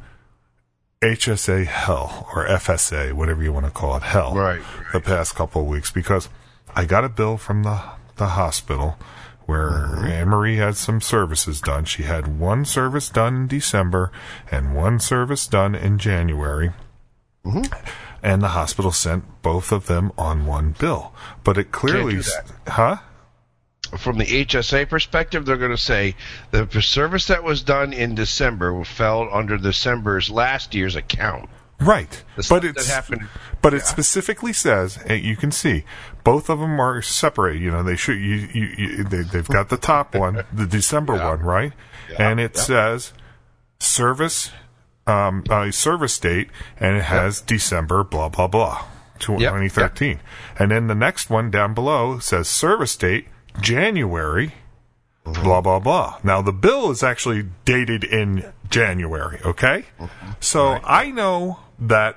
H S A hell, or F S A, whatever you want to call it, hell, right, right. the past couple of weeks, because I got a bill from the, the hospital where mm-hmm. Anne-Marie had some services done. She had one service done in December and one service done in January. Mm-hmm. And the hospital sent both of them on one bill. But it clearly... Can't do that. Huh? From the H S A perspective, they're going to say the service that was done in December fell under December's last year's account. Right, the but it's that happened, but yeah. it specifically says you can see both of them are separate. You know, they should you, you, you they, they've got the top one, the December yeah. one, right? Yeah. And it yeah. says service um, uh, service date, and it has yeah. December blah blah blah twenty thirteen, yeah. and then the next one down below says service date January. Mm-hmm. Blah, blah, blah. Now, the bill is actually dated in January, okay? Mm-hmm. So, right. I know that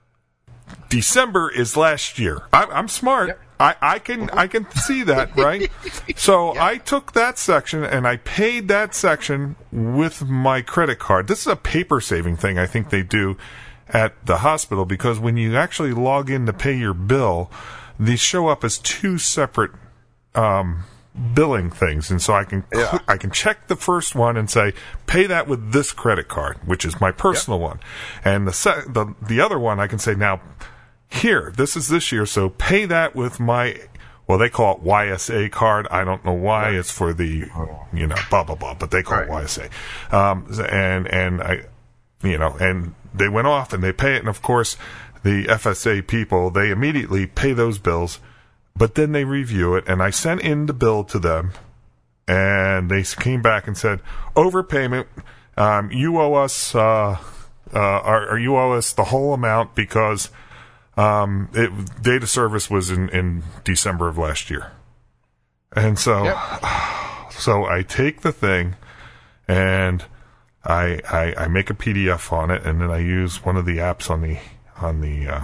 December is last year. I, I'm smart. Yep. I, I can I can see that, right? So, yep. I took that section, and I paid that section with my credit card. This is a paper-saving thing I think they do at the hospital, because when you actually log in to pay your bill, these show up as two separate um billing things, and so I can cl- yeah. I can check the first one and say pay that with this credit card, which is my personal yep. one, and the, se- the the other one I can say now here this is this year, so pay that with my well they call it Y S A card. I don't know why right. it's for the you know blah blah blah, but they call right. it Y S A, um, and and I you know and they went off and they pay it, and of course the F S A people, they immediately pay those bills. But then they review it, and I sent in the bill to them, and they came back and said, overpayment, um, you owe us, uh, uh, or, or you owe us the whole amount because um, it, data service was in, in December of last year. And so, yep. so I take the thing, and I, I I make a P D F on it, and then I use one of the apps on the on the. Uh,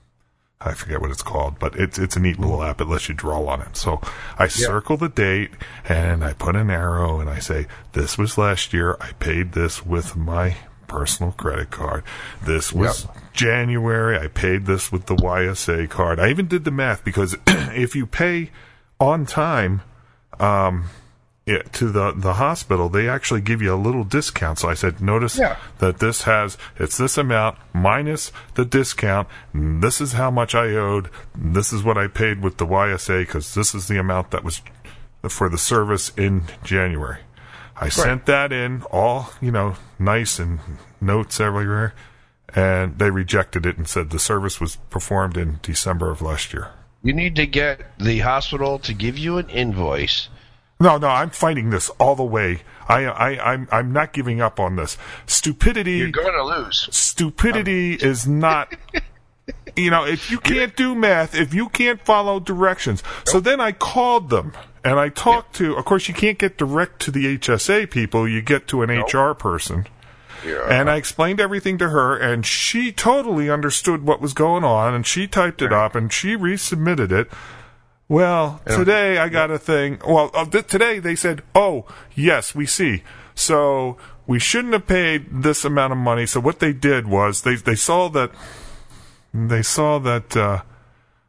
I forget what it's called, but it's it's a neat little app. It lets you draw on it. So I circle yeah. the date, and I put an arrow, and I say, this was last year. I paid this with my personal credit card. This was yep. January. I paid this with the Y S A card. I even did the math, because if you pay on time um, it, to the, the hospital, they actually give you a little discount. So I said, notice yeah. that this has, it's this amount minus the discount. This is how much I owed. This is what I paid with the Y S A, because this is the amount that was for the service in January. I right. sent that in, all, you know, nice and notes everywhere, and they rejected it and said the service was performed in December of last year. You need to get the hospital to give you an invoice. No, no, I'm fighting this all the way. I, I, I'm, I'm not giving up on this. Stupidity. You're going to lose. Stupidity um. is not. You know, if you can't do math, if you can't follow directions. Nope. So then I called them, and I talked yep. to. Of course, you can't get direct to the H S A people. You get to an nope. H R person. Yeah. And I explained everything to her, and she totally understood what was going on, and she typed it right. up, and she resubmitted it. Well, today I got a thing. Well, uh, th- today they said, oh, yes, we see. So we shouldn't have paid this amount of money. So what they did was they, they saw that, they saw that, uh,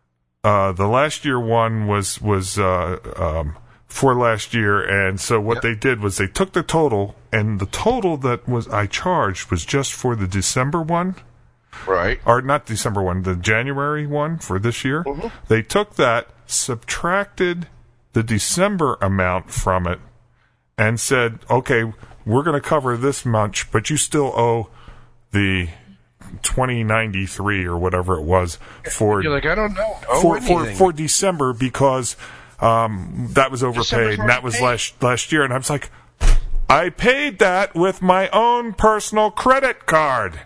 Uh, the last year one was was uh, um, for last year, and so what Yep. they did was they took the total, and the total that was I charged was just for the December one, Right. or not December one, the January one for this year. Mhm. They took that, subtracted the December amount from it, and said, okay, we're going to cover this much, but you still owe the twenty ninety-three or whatever it was for You're like, I don't know. Oh, for, for anything. for December because um, that was overpaid December's and that was paid. last last year, and I was like, I paid that with my own personal credit card.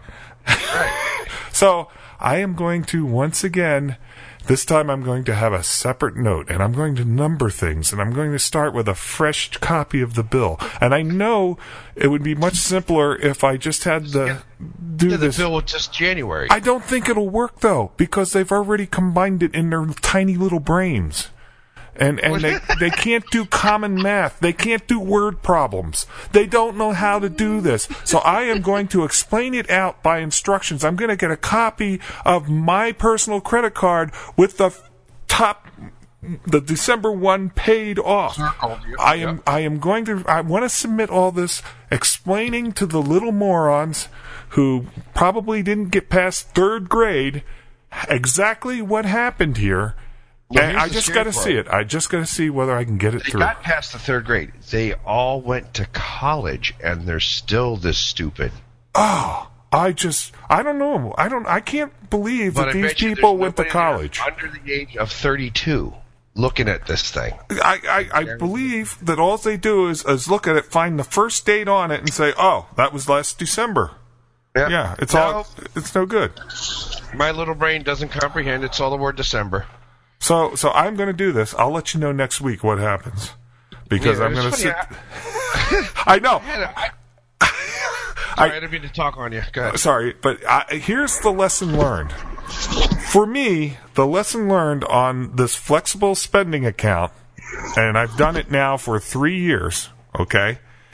So I am going to once again. This time I'm going to have a separate note, and I'm going to number things, and I'm going to start with a fresh copy of the bill. And I know it would be much simpler if I just had the do Yeah, the this. bill was just January. I don't think it'll work though, because they've already combined it in their tiny little brains. And and they, they can't do common math. They can't do word problems. They don't know how to do this. So I am going to explain it out by instructions. I'm going to get a copy of my personal credit card with the top, the December one paid off. Circled, yep, I am yep. I am going to I want to submit all this explaining to the little morons who probably didn't get past third grade exactly what happened here. Well, And here's I the just scary got to part. see it. I just got to see whether I can get it They through. got past the third grade. They all went to college, and they're still this stupid. Oh, I just, I don't know. I don't, I can't believe But that I these bet you people there's went to nobody there college. under the age of thirty-two looking at this thing. I, I, I believe that all they do is, is look at it, find the first date on it, and say, "Oh, that was last December." Yeah, it's No, all, it's no good. My little brain doesn't comprehend. It's all the word December. So, so I'm going to do this. I'll let you know next week what happens, because Yeah, I'm it's going to sit. funny, I know. I, Sorry, I didn't mean to talk on you. Go ahead. Sorry, but I, here's the lesson learned. For me, the lesson learned on this flexible spending account, and I've done it now for three years, okay?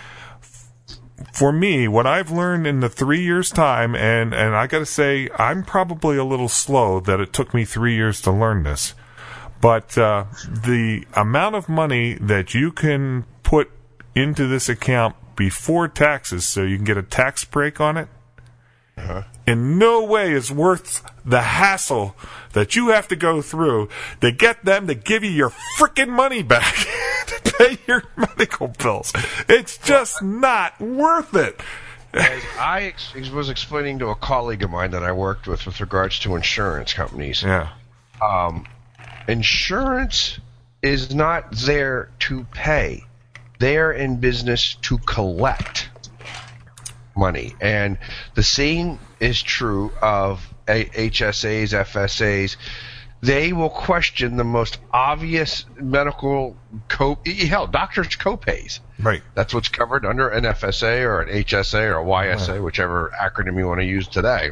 For me, what I've learned in the three years' time, and, and I got to say, I'm probably a little slow that it took me three years to learn this, but uh, the amount of money that you can put into this account before taxes so you can get a tax break on it, Uh-huh. in no way is worth the hassle that you have to go through to get them to give you your frickin' money back to pay your medical bills. It's just not worth it. As I ex- was explaining to a colleague of mine that I worked with with regards to insurance companies, Yeah. um, insurance is not there to pay. They are in business to collect money. And the same is true of A- H S As, F S As. They will question the most obvious medical co- hell, doctors' copays. Right. That's what's covered under an F S A or an H S A or a Y S A, whichever acronym you want to use today.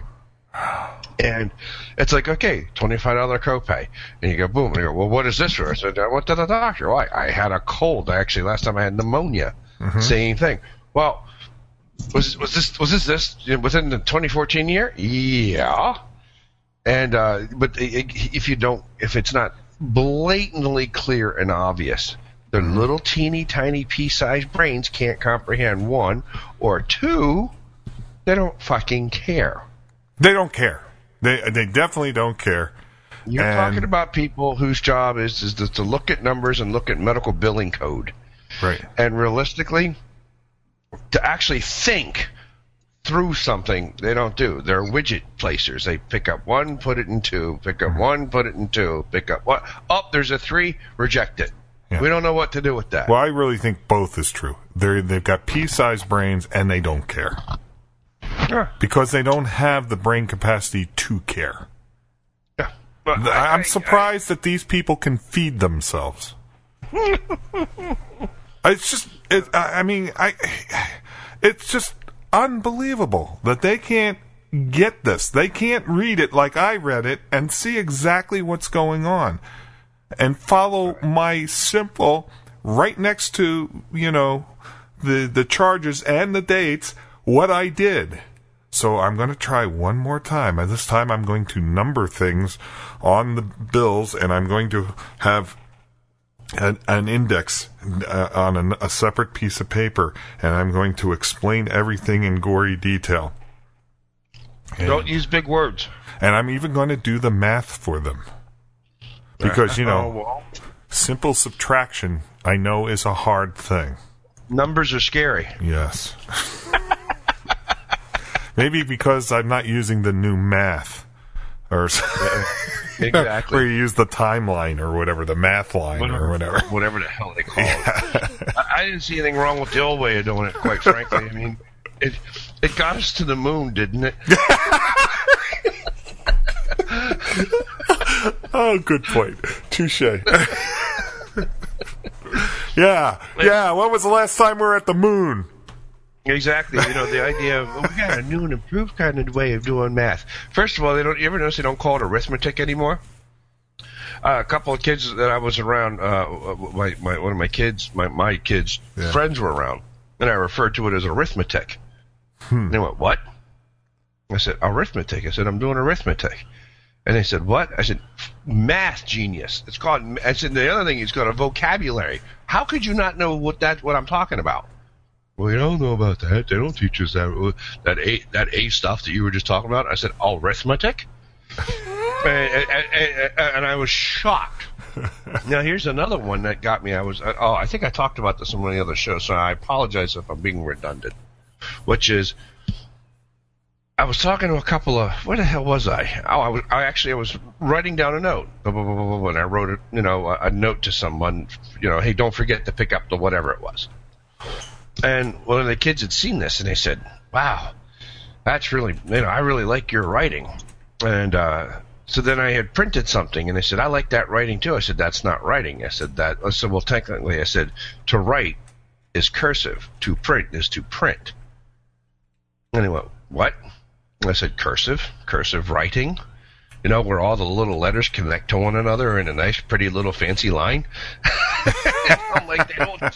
And it's like, okay, twenty-five dollars copay. And you go, boom. And you go, well, what is this for? I said, I went to the doctor. Why? I had a cold. Actually, last time I had pneumonia. Mm-hmm. Same thing. Well, was was this was this this within the twenty fourteen year? Yeah. And uh, but if you don't, if it's not blatantly clear and obvious, their Mm-hmm. little teeny tiny pea-sized brains can't comprehend one, or two, they don't fucking care. They don't care. They they definitely don't care. You're And- talking about people whose job is is to, to look at numbers and look at medical billing code, Right. and realistically, to actually think through something, they don't do. They're widget placers. They pick up one, put it in two, pick up one, put it in two, pick up one. Oh, there's a three, reject it. Yeah. We don't know what to do with that. Well, I really think both is true. They they've got pea-sized brains and they don't care Yeah. because they don't have the brain capacity to care. Yeah. But I, I- I'm I- surprised that these people can feed themselves. It's just, it, I I mean, I, it's just unbelievable that they can't get this. They can't read it like I read it and see exactly what's going on and follow my simple, right next to, you know, the the charges and the dates, what I did. So so I'm going to try one more time. And this time I'm going to number things on the bills, and I'm going to have an, an index uh, on an, a separate piece of paper, and I'm going to explain everything in gory detail. And, Don't use big words. And I'm even going to do the math for them. Because, you know, oh, well. simple subtraction, I know, is a hard thing. Numbers are scary. Yes. Maybe because I'm not using the new math. Or yeah, exactly. Where you use the timeline or whatever, the math line whatever, or whatever. Whatever the hell they call yeah. it. I, I didn't see anything wrong with the old way of doing it, quite frankly. I mean, it it got us to the moon, didn't it? Oh, good point. Touche. yeah, yeah. When was the last time we were at the moon? Exactly. You know, the idea of, oh, we got a new and improved kind of way of doing math. First of all, they don't. You ever notice they don't call it arithmetic anymore? Uh, a couple of kids that I was around, uh, my, my one of my kids, my my kids' yeah. friends were around, and I referred to it as arithmetic. Hmm. They went, "What?" I said, "Arithmetic." I said, "I'm doing arithmetic." And they said, "What?" I said, "Math, genius. It's called." I said, "The other thing is called a vocabulary. How could you not know what that what I'm talking about?" "Well, you don't know about that. They don't teach us that that A that A stuff that you were just talking about." I said, "Arithmetic," and, and, and, and I was shocked. Now, here's another one that got me. I was oh, I think I talked about this on one of the other shows, so I apologize if I'm being redundant. Which is, I was talking to a couple of, where the hell was I? Oh, I was I actually I was writing down a note, and I wrote a, you know a note to someone, you know, hey, don't forget to pick up the whatever it was. And one of the kids had seen this, and they said, "Wow, that's really, you know, I really like your writing." And uh, so then I had printed something, and they said, "I like that writing too." I said, "That's not writing." I said that. I said, "Well, technically," I said, "to write is cursive, to print is to print." And they went, "What?" I said, cursive, cursive writing, you know, where all the little letters connect to one another in a nice, pretty little fancy line. I'm like, they don't.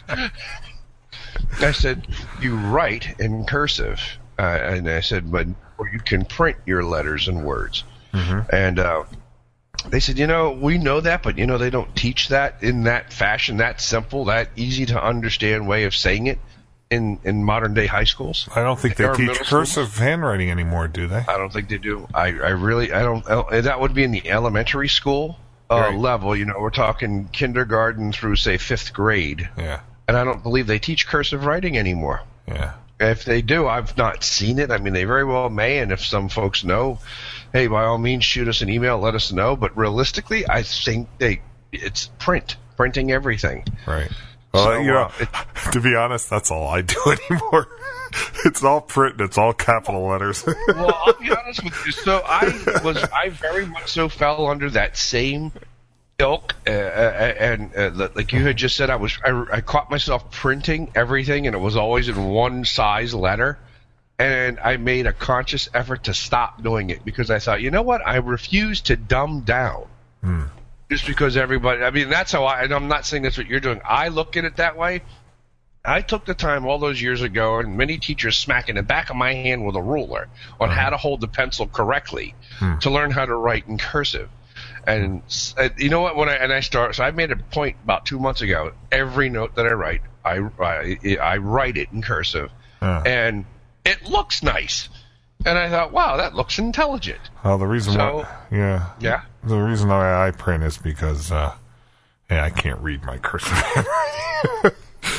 I said, you write in cursive. Uh, and I said, but or you can print your letters and words. Mm-hmm. And uh, they said, you know, we know that, but, you know, they don't teach that in that fashion, that simple, that easy to understand way of saying it. In, in modern day high schools, I don't think they teach cursive schools. handwriting anymore, do they? I don't think they do. I, I really, I don't. I, that would be in the elementary school uh, right. level. You know, we're talking kindergarten through say fifth grade. Yeah. And I don't believe they teach cursive writing anymore. Yeah. If they do, I've not seen it. I mean, they very well may. And if some folks know, hey, by all means, shoot us an email, let us know. But realistically, I think they, it's print, printing everything. Right. Well, so, you know, uh, it, to be honest, that's all I do anymore. It's all print and it's all capital letters. Well, I'll be honest with you. So I was, I very much so fell under that same ilk, uh, and uh, like you had just said, I was, I, I caught myself printing everything, and it was always in one size letter. And I made a conscious effort to stop doing it because I thought, you know what, I refuse to dumb down. Hmm. Just because everybody, I mean, that's how I, and I'm not saying that's what you're doing. I look at it that way. I took the time all those years ago, and many teachers smacking the back of my hand with a ruler on how to hold the pencil correctly hmm. to learn how to write in cursive. And uh, you know what? When I and I start, so I made a point about two months ago. Every note that I write, I I, I write it in cursive, uh. and it looks nice. And I thought, wow, that looks intelligent. Well, the reason so, why, yeah, yeah, the reason why I print is because, uh, yeah, I can't read my cursive handwriting.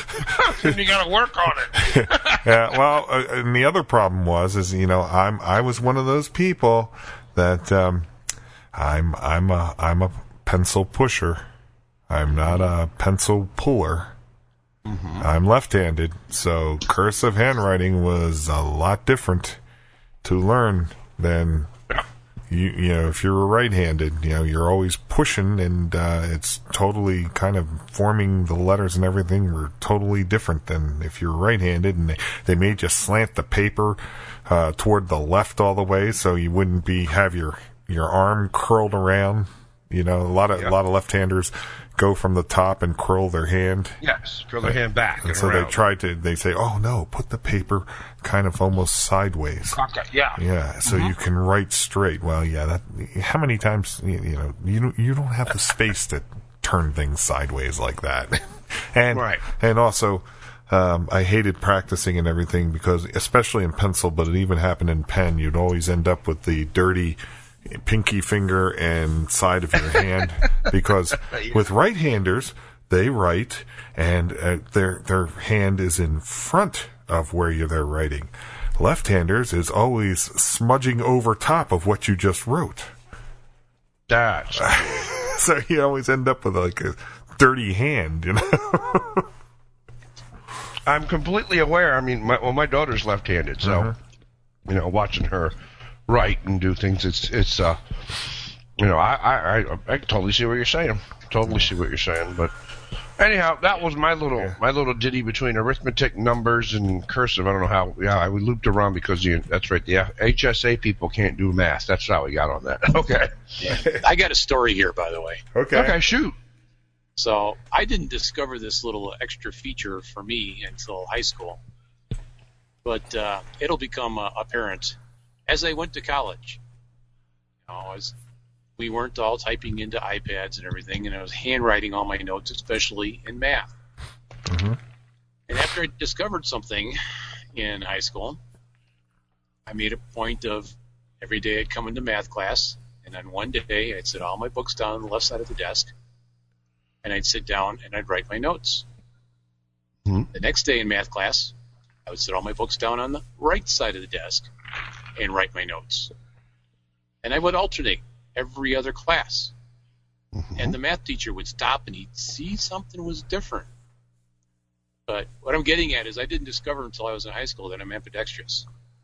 You got to work on it. Yeah, well, uh, and the other problem was, is you know, I'm I was one of those people that um, I'm I'm a I'm a pencil pusher. I'm not a pencil puller. Mm-hmm. I'm left-handed, so cursive handwriting was a lot different to learn than you you know if you're right-handed. You know, you're always pushing, and uh, it's totally kind of forming the letters and everything were totally different than if you're right-handed, and they, they made you slant the paper uh, toward the left all the way so you wouldn't be have your your arm curled around. You know, a lot of yep. a lot of left-handers go from the top and curl their hand. Yes, curl their hand back. And, and so around. they try to, they say, oh no, put the paper kind of almost sideways. Yeah. Yeah, so Mm-hmm. you can write straight. Well, yeah, that, how many times, you, you know, you don't, you don't have the space to turn things sideways like that. and, Right. and also, um, I hated practicing and everything because, especially in pencil, but it even happened in pen, you'd always end up with the dirty pinky finger and side of your hand because Yeah. with right-handers, they write and uh, their their hand is in front of where you're they're writing. Left-handers is always smudging over top of what you just wrote. That's So you always end up with like a dirty hand, you know. I'm completely aware. I mean, my, well, my daughter's left-handed, so Uh-huh. you know, watching her write and do things, it's it's uh, you know, I I I, I totally see what you're saying. Totally see what you're saying. But anyhow, that was my little Yeah. my little ditty between arithmetic, numbers, and cursive. I don't know how. Yeah, I we looped around because you, that's right. The H S A people can't do math. That's how we got on that. Okay. I got a story here, by the way. Okay. Okay. Shoot. So I didn't discover this little extra feature for me until high school, but uh, it'll become uh, apparent as I went to college. You know, as we weren't all typing into iPads and everything, and I was handwriting all my notes, especially in math. Mm-hmm. And after I discovered something in high school, I made a point of every day I'd come into math class, and on one day I'd set all my books down on the left side of the desk, and I'd sit down and I'd write my notes. Mm-hmm. The next day in math class, I would set all my books down on the right side of the desk and write my notes. And I would alternate every other class. Mm-hmm. And the math teacher would stop and he'd see something was different. But what I'm getting at is I didn't discover until I was in high school that I'm ambidextrous,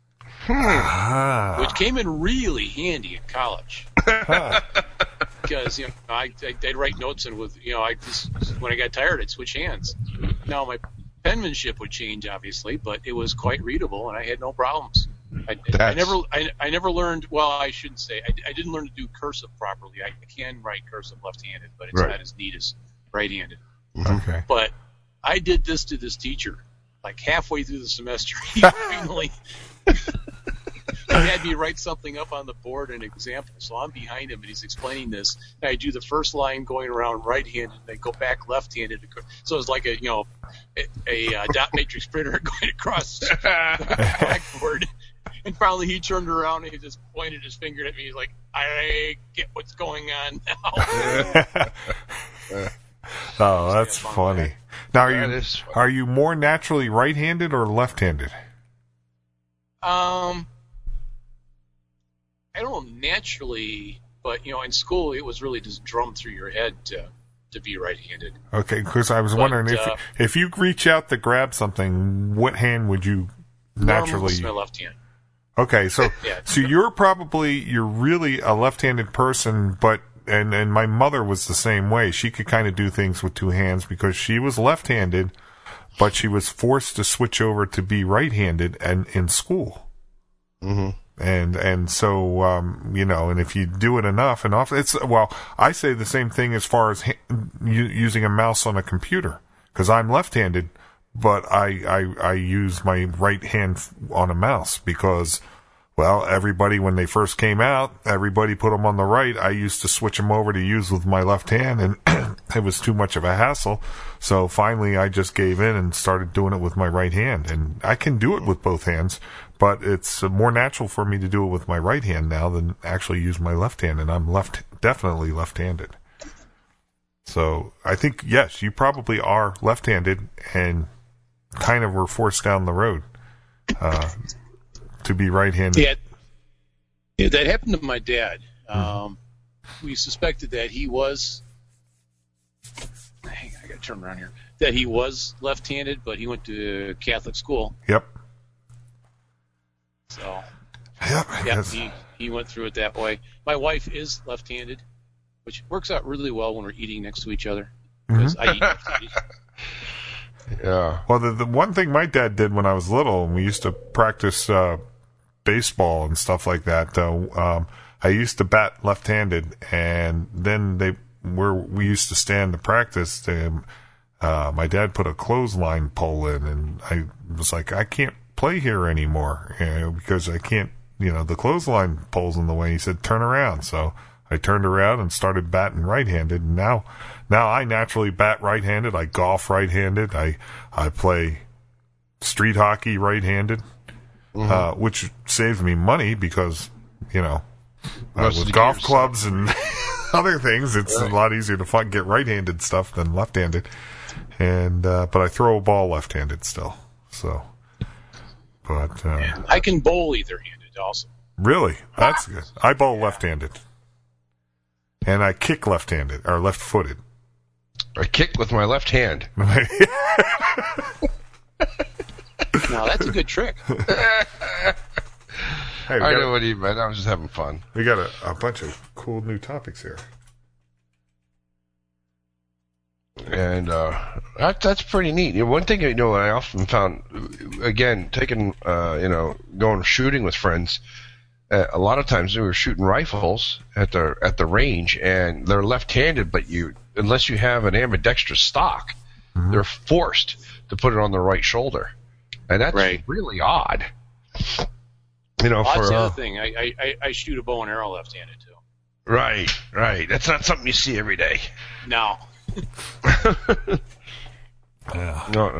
Ah. which came in really handy in college. Huh. Because, you know, I, I, I'd write notes and with, you know, I just, when I got tired, I'd switch hands. Now, my penmanship would change, obviously, but it was quite readable, and I had no problems. I, I That's- never, I, I never learned. Well, I shouldn't say. I, I didn't learn to do cursive properly. I can write cursive left-handed, but it's Right. not as neat as right-handed. Okay. But I did this to this teacher, like halfway through the semester. He finally he had me write something up on the board, an example. So I'm behind him, and he's explaining this. And I do the first line going around right-handed, and then go back left-handed. So it's like a, you know, a, a, uh dot matrix printer going across the blackboard. And finally, he turned around and he just pointed his finger at me. He's like, "I get what's going on now." Oh, that's Yeah, fun funny. fact. Now, are That you is funny. are you more naturally right-handed or left-handed? Um, I don't know naturally, but you know, in school it was really just drummed through your head to to be right-handed. Okay, because I was But, wondering if uh, if you reach out to grab something, what hand would you Normally, naturally? it's my left hand. Okay, so Yeah. so you're probably you're really a left-handed person, but and and my mother was the same way. She could kind of do things with two hands because she was left-handed, but she was forced to switch over to be right-handed and in school. Mm-hmm. And and so um, you know, and if you do it enough and often, it's well, I say the same thing as far as ha- u- using a mouse on a computer because I'm left-handed, but I, I I use my right hand f- on a mouse because, well, everybody when they first came out, everybody put them on the right. I used to switch them over to use with my left hand, and it was too much of a hassle. So finally, I just gave in and started doing it with my right hand, and I can do it with both hands. But it's more natural for me to do it with my right hand now than actually use my left hand, and I'm left definitely left-handed. So I think yes, you probably are left-handed and kind of were forced down the road uh, to be right-handed. Yeah, yeah, that happened to my dad. Um, we suspected that he was. Hang on, I got to turn around here. That he was left-handed, but he went to Catholic school, Yep. so Yep. yeah, Yes. he he went through it that way. My wife is left-handed, which works out really well when we're eating next to each other because I eat left-handed. Yeah. Well, the, the one thing my dad did when I was little, and we used to practice uh, baseball and stuff like that. Uh, um, I used to bat left-handed, and then they where we used to stand to practice, um, uh, my dad put a clothesline pole in, and I was like, I can't play here anymore, you know, because I can't, you know, the clothesline pole's in the way. He said, turn around. So I turned around and started batting right-handed, and now, now I naturally bat right-handed. I golf right-handed. I, I play street hockey right-handed, mm-hmm. uh, which saves me money because, you know, uh, with golf clubs and other things, it's right. a lot easier to find, get right-handed stuff than left-handed. And uh, but I throw a ball left-handed still. So, but uh, I can bowl either-handed also. Really, that's good. I bowl yeah. left-handed, and I kick left-handed or left-footed. I kick with my left hand. Now that's a good trick. Hey, I got, know what you meant. I was just having fun. We got a, a bunch of cool new topics here. And uh, that, that's pretty neat. You know, one thing you know I often found, again, taking, uh, you know, going shooting with friends, uh, a lot of times we were shooting rifles at the at the range, and they're left-handed, but you, unless you have an ambidextrous stock, mm-hmm. they're forced to put it on the right shoulder, and that's right. really odd. You know, well, for that's the uh, other thing. I, I I shoot a bow and arrow left-handed too. Right, right. That's not something you see every day. No. yeah. No.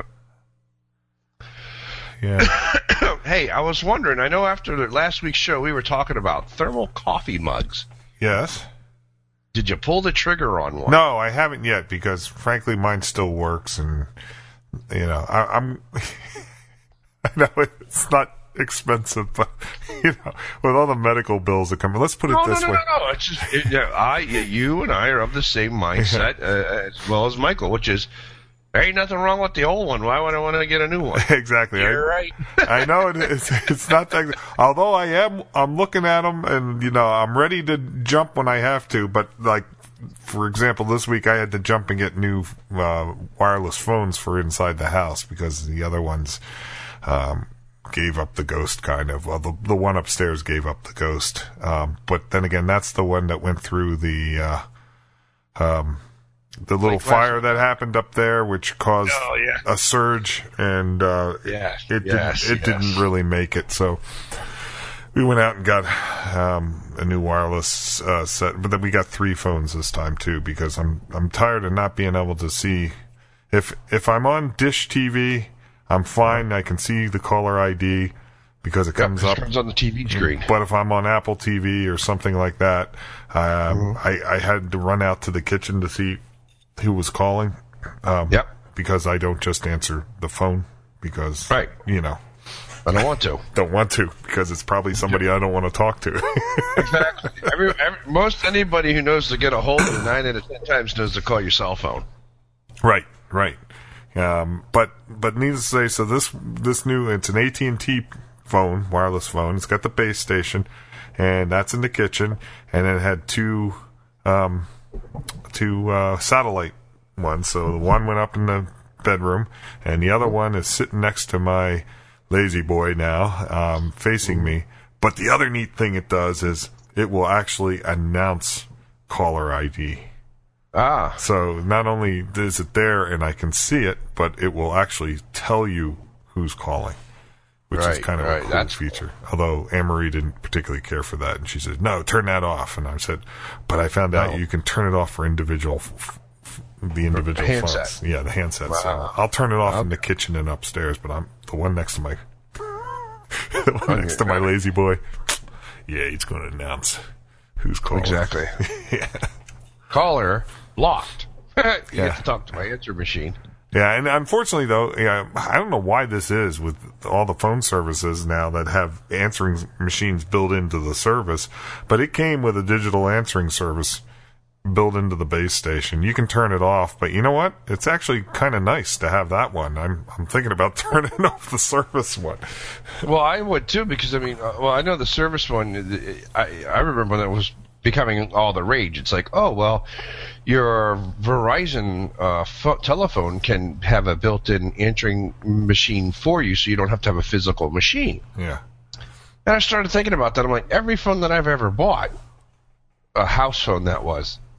Yeah. Hey, I was wondering. I know after the last week's show we were talking about thermal coffee mugs. Yes. Did you pull the trigger on one? No, I haven't yet because, frankly, mine still works, and you know, I, I'm. I know it's not expensive, but you know, with all the medical bills that come, let's put it no, this no, no, way. No, no, it's just it, yeah, I, you, and I are of the same mindset uh, as well as Michael, which is there ain't nothing wrong with the old one. Why would I want to get a new one? Exactly. You're I, right. I know it, it's it's not that. Although I am, I'm looking at them, and you know, I'm ready to jump when I have to. But like, for example, this week I had to jump and get new uh, wireless phones for inside the house because the other ones. Um, gave up the ghost, kind of. Well, the the one upstairs gave up the ghost. Um, but then again, that's the one that went through the uh, um, the little like fire that happened up there, which caused oh, yeah. a surge, and uh, yes, it yes, didn't it yes. didn't really make it. So we went out and got um, a new wireless uh, set, but then we got three phones this time too because I'm I'm tired of not being able to see if if I'm on Dish T V. I'm fine. I can see the caller I D because it comes yep, up. It comes on the T V screen. But if I'm on Apple T V or something like that, um, mm-hmm. I, I had to run out to the kitchen to see who was calling. Um, yep. Because I don't just answer the phone because, right. you know. I don't want to. Don't want to because it's probably somebody I don't want to talk to. Exactly. Every, every, most anybody who knows to get a hold of you nine out of ten times knows to call your cell phone. Right, right. Um, but but needless to say, so this this new it's an A T and T phone, wireless phone. It's got the base station, and that's in the kitchen. And it had two um, two uh, satellite ones. So the one went up in the bedroom, and the other one is sitting next to my lazy boy now, um, facing me. But the other neat thing it does is it will actually announce caller I D. Ah. So not only is it there and I can see it, but it will actually tell you who's calling, which right, is kind of right. a cool That's feature. Although Anne-Marie didn't particularly care for that, and she said, no, turn that off. And I said, but I found out no. you can turn it off for individual, f- f- the individual the phones. Yeah, the handset. Wow. So I'll turn it off okay. in the kitchen and upstairs, but I'm the one next to my, the one next to my lazy boy. Yeah, he's going to announce who's calling. Exactly. Yeah. Caller blocked. You yeah. get to talk to my answer machine. Yeah, and unfortunately, though, yeah, I don't know why this is with all the phone services now that have answering machines built into the service, but it came with a digital answering service built into the base station. You can turn it off, but you know what? It's actually kind of nice to have that one. I'm I'm thinking about turning off the service one. Well, I would too, because I mean, uh, well, I know the service one. I I remember when it was becoming all the rage. It's like, oh well, your Verizon uh, fo- telephone can have a built-in answering machine for you, so you don't have to have a physical machine. Yeah. And I started thinking about that. I'm like, every phone that I've ever bought, a house phone that was,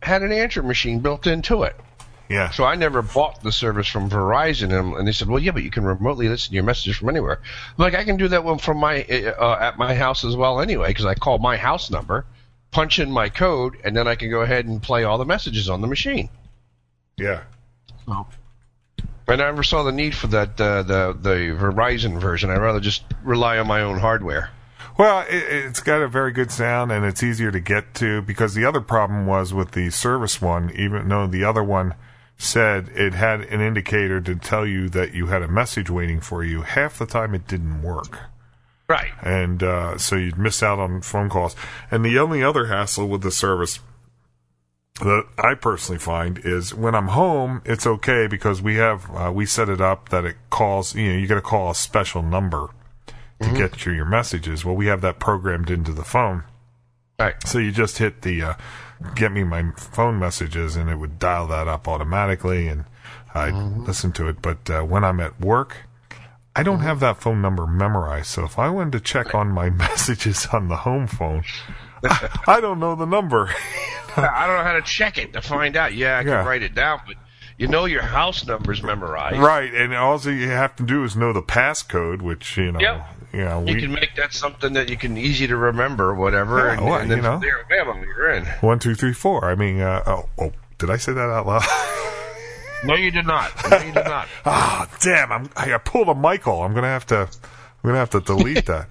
had an answering machine built into it. Yeah. So I never bought the service from Verizon, and, and they said, "Well, yeah, but you can remotely listen to your messages from anywhere." I'm like, I can do that one from my uh, at my house as well, anyway, because I call my house number, punch in my code, and then I can go ahead and play all the messages on the machine. Yeah. Oh. I never saw the need for that uh, the the Verizon version. I'd rather just rely on my own hardware. Well, it, it's got a very good sound, and it's easier to get to, because the other problem was with the service one, even though the other one said it had an indicator to tell you that you had a message waiting for you, half the time it didn't work. Right. And uh, so you'd miss out on phone calls. And the only other hassle with the service that I personally find is when I'm home, it's okay, because we have uh, we set it up that it calls, you know, you got to call a special number to mm-hmm. get you your messages. Well, we have that programmed into the phone. Right. So you just hit the uh, get me my phone messages, and it would dial that up automatically, and I'd mm-hmm. listen to it. But uh, when I'm at work, I don't have that phone number memorized. So if I wanted to check on my messages on the home phone, I, I don't know the number. I don't know how to check it to find out. Yeah, I can Yeah. write it down, but you know your house number's memorized. Right, and all you have to do is know the passcode, which, you know, Yep. you know, You we, can make that something that you can easy to remember, whatever, Yeah, and, well, and then you know. from there, bam, you're in. one, two, three, four. I mean, uh, oh, oh, did I say that out loud? No, you did not. No, you did not. Ah, damn! I'm, I pulled a Michael. I'm gonna have to, I'm gonna have to delete that.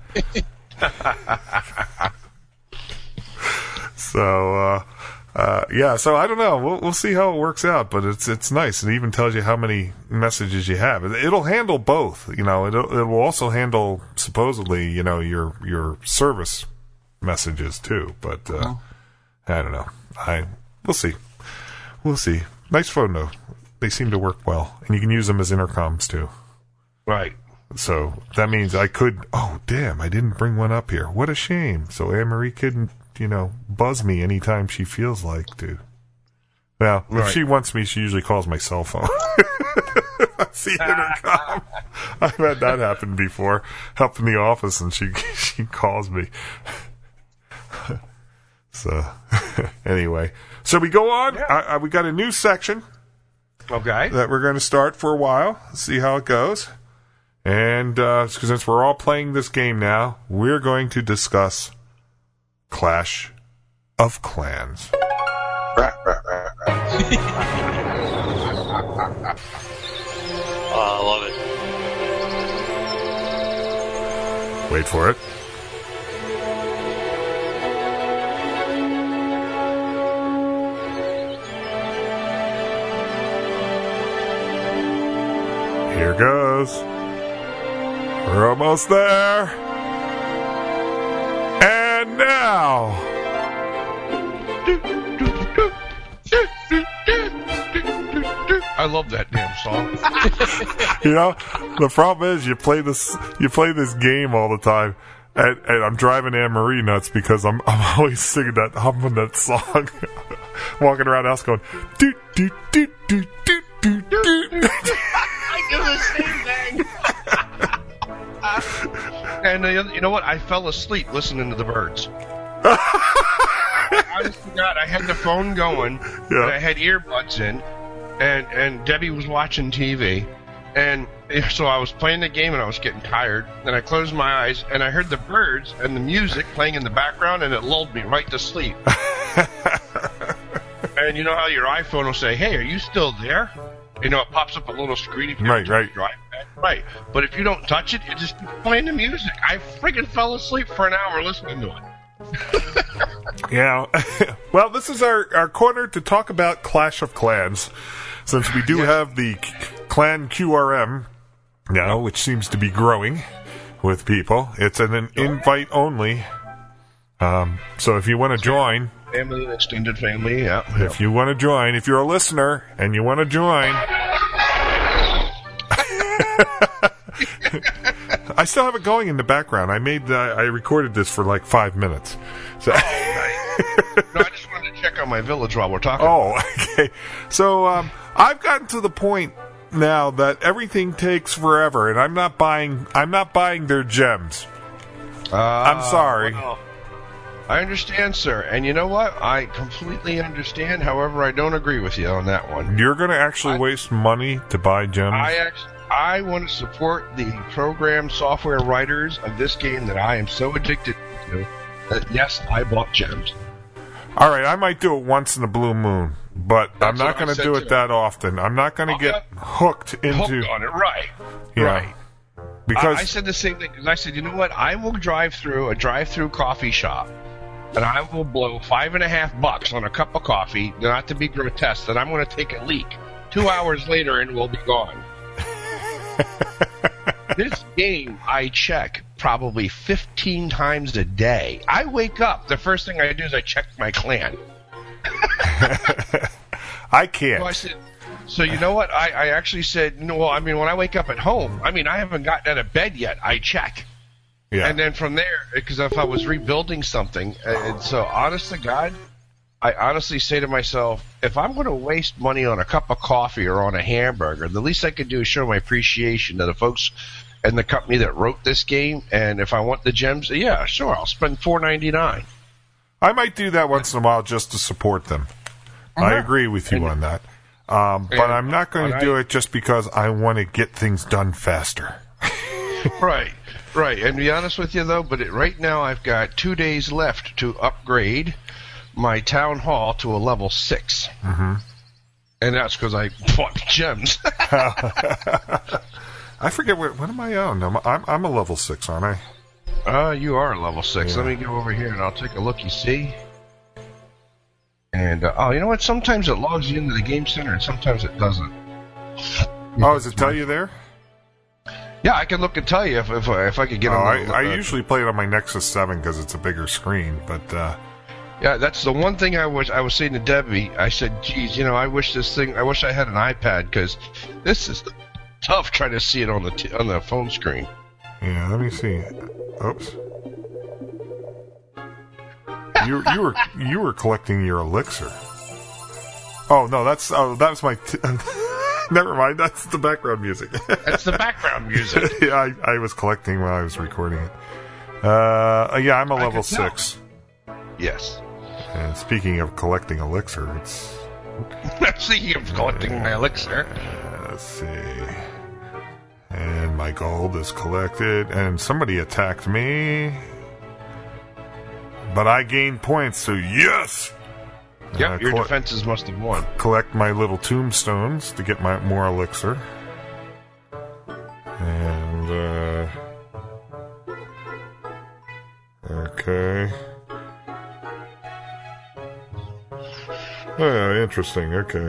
so, uh, uh, yeah. So I don't know. We'll we'll see how it works out. But it's it's nice. It even tells you how many messages you have. It, it'll handle both. You know, it it will also handle supposedly, you know, your your service messages too. But uh, I don't know. I we'll see. We'll see. Nice phone though. They seem to work well, and you can use them as intercoms too. Right. So that means I could. Oh, damn! I didn't bring one up here. What a shame. So Anne Marie couldn't, you know, buzz me anytime she feels like to. Now, Right. if she wants me, she usually calls my cell phone. That's the intercom. I've had that happen before. Up in the office, and she she calls me. So anyway, so we go on. Yeah. I, I, we got a new section Okay. that we're going to start for a while, see how it goes. And uh, since we're all playing this game now, we're going to discuss Clash of Clans. Oh, I love it. Wait for it. Here goes. We're almost there. And now, I love that damn song. you know, the problem is you play this you play this game all the time, and, and I'm driving Anne Marie nuts because I'm I'm always singing that humming that song, walking around the house going do do do do do do do. I do the same thing. And uh, you know what? I fell asleep listening to the birds. I just forgot I had the phone going, Yeah. and I had earbuds in, and and Debbie was watching T V, and so I was playing the game and I was getting tired, and I closed my eyes and I heard the birds and the music playing in the background, and it lulled me right to sleep. And you know how your iPhone will say, "Hey, are you still there?" You know, it pops up a little screen if you Right, right. drive back. Right. But if you don't touch it, it just keeps playing the music. I freaking fell asleep for an hour listening to it. Yeah. Well, this is our, our corner to talk about Clash of Clans, since we do Yeah. have the Clan Q R M now, which seems to be growing with people. It's an, an invite only. Um, so if you want to join, Family and extended family, yeah. if you want to join, if you're a listener and you want to join, I still have it going in the background. I made, uh, I recorded this for like five minutes. So. No, I just wanted to check on my village while we're talking. Oh, okay. So um, I've gotten to the point now that everything takes forever, and I'm not buying. I'm not buying their gems. Uh, I'm sorry. well, I understand, sir. And you know what? I completely understand. However, I don't agree with you on that one. You're going to actually I, waste money to buy gems? I actually, I want to support the program software writers of this game that I am so addicted to that, yes, I bought gems. All right, I might do it once in a blue moon, but That's I'm not going to do it too. that often. I'm not going to Okay. get hooked into... Hooked on it, right. Yeah. Right. Because I, I said the same thing, because I said, you know what? I will drive through a drive-through coffee shop, and I will blow five and a half bucks on a cup of coffee, not to be grotesque, that I'm going to take a leak. Two hours later, and we'll be gone. This game, I check probably fifteen times a day. I wake up, the first thing I do is I check my clan. I can't. So I said, so you know what? I, I actually said, no, well, I mean, when I wake up at home, I mean, I haven't gotten out of bed yet. I check. Yeah. And then from there, because if I was rebuilding something, and so honest to God, I honestly say to myself, if I'm going to waste money on a cup of coffee or on a hamburger, the least I could do is show my appreciation to the folks and the company that wrote this game. And if I want the gems, yeah, sure, I'll spend four ninety-nine. I might do that once in a while just to support them. I Uh-huh. agree with you And- on that. Um, but and- I'm not going to and do I- it just because I want to get things done faster. Right, right. And to be honest with you, though, but it, right now I've got two days left to upgrade my town hall to a level six. Mm-hmm. And that's because I bought gems. I forget what, what am I on? I'm, I'm, I'm a level six, aren't I? Uh, you are level six. Yeah. Let me go over here and I'll take a look. You see? And, uh, oh, you know what? Sometimes it logs you into the game center and sometimes it doesn't. Oh, does it tell you there? Yeah, I can look and tell you if if, I- if I could get Oh, on I, the, I uh, usually play it on my Nexus seven because it's a bigger screen, but uh, Yeah, that's the one thing I was I was saying to Debbie. I said, "Geez, you know, I wish this thing. I wish I had an iPad because this is tough trying to see it on the t- on the phone screen." yeah, let me see. Oops. You you were you were collecting your elixir. Oh no, that's oh that was my. T- Never mind, that's the background music. That's the background music. yeah, I, I was collecting while I was recording it. Uh, yeah, I'm a I level could tell. six. Yes. And speaking of collecting elixir, it's Speaking of collecting my elixir, uh, let's see. And my gold is collected, and somebody attacked me, but I gained points, so yes. yep, Uh, your coll- defenses must have won. collect my little tombstones to get my more elixir. And uh okay. Oh, yeah, interesting. Okay.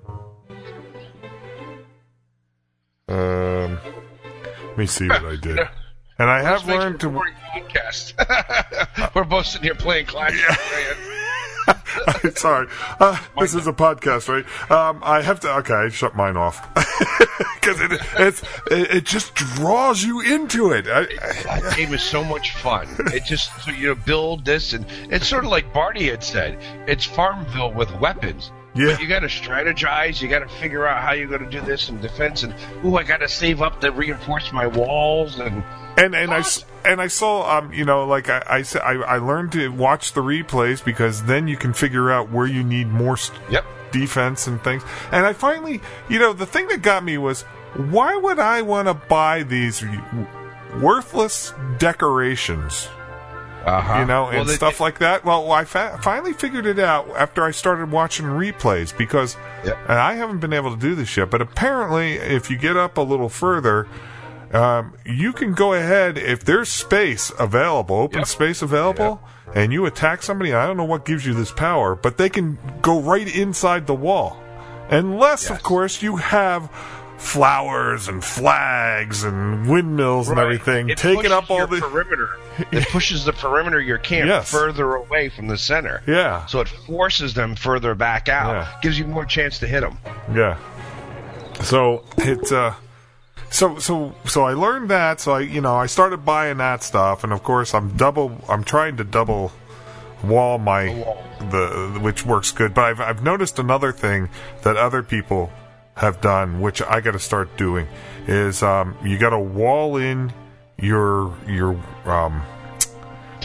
Um let me see what I did. And I have This makes learned for a to boring podcast. We're both sitting here playing Clash of Clans. Sorry, uh, this is a podcast, right? Um, I have to. Okay, I shut mine off because it it's, it it just draws you into it. I, That game is so much fun. It just so you know, build this, and it's sort of like Barney had said. It's Farmville with weapons. Yeah. But you got to strategize. You got to figure out how you're going to do this in defense. And ooh, I got to save up to reinforce my walls. And and and I s- and I saw um you know like I I said I, I learned to watch the replays because then you can figure out where you need more st- yep, defense and things. And I finally, you know, the thing that got me was why would I want to buy these worthless decorations? uh-huh. You know, Well, and they- stuff like that. Well, I fa- finally figured it out after I started watching replays because Yep. and I haven't been able to do this yet, but apparently if you get up a little further, um, you can go ahead, if there's space available, open Yep. space available, and you attack somebody, I don't know what gives you this power, but they can go right inside the wall. Unless, of Yes. course, you have flowers and flags and windmills and Right. everything, It taking pushes up all your the... perimeter. It pushes the perimeter of your camp Yes. further away from the center. Yeah. So it forces them further back out. Yeah. Gives you more chance to hit them. Yeah. So it uh so so so I learned that, so I you know, I started buying that stuff, and of course I'm double I'm trying to double wall my wall. the which works good, but I've I've noticed another thing that other people have done, which I got to start doing, is um you got to wall in your your um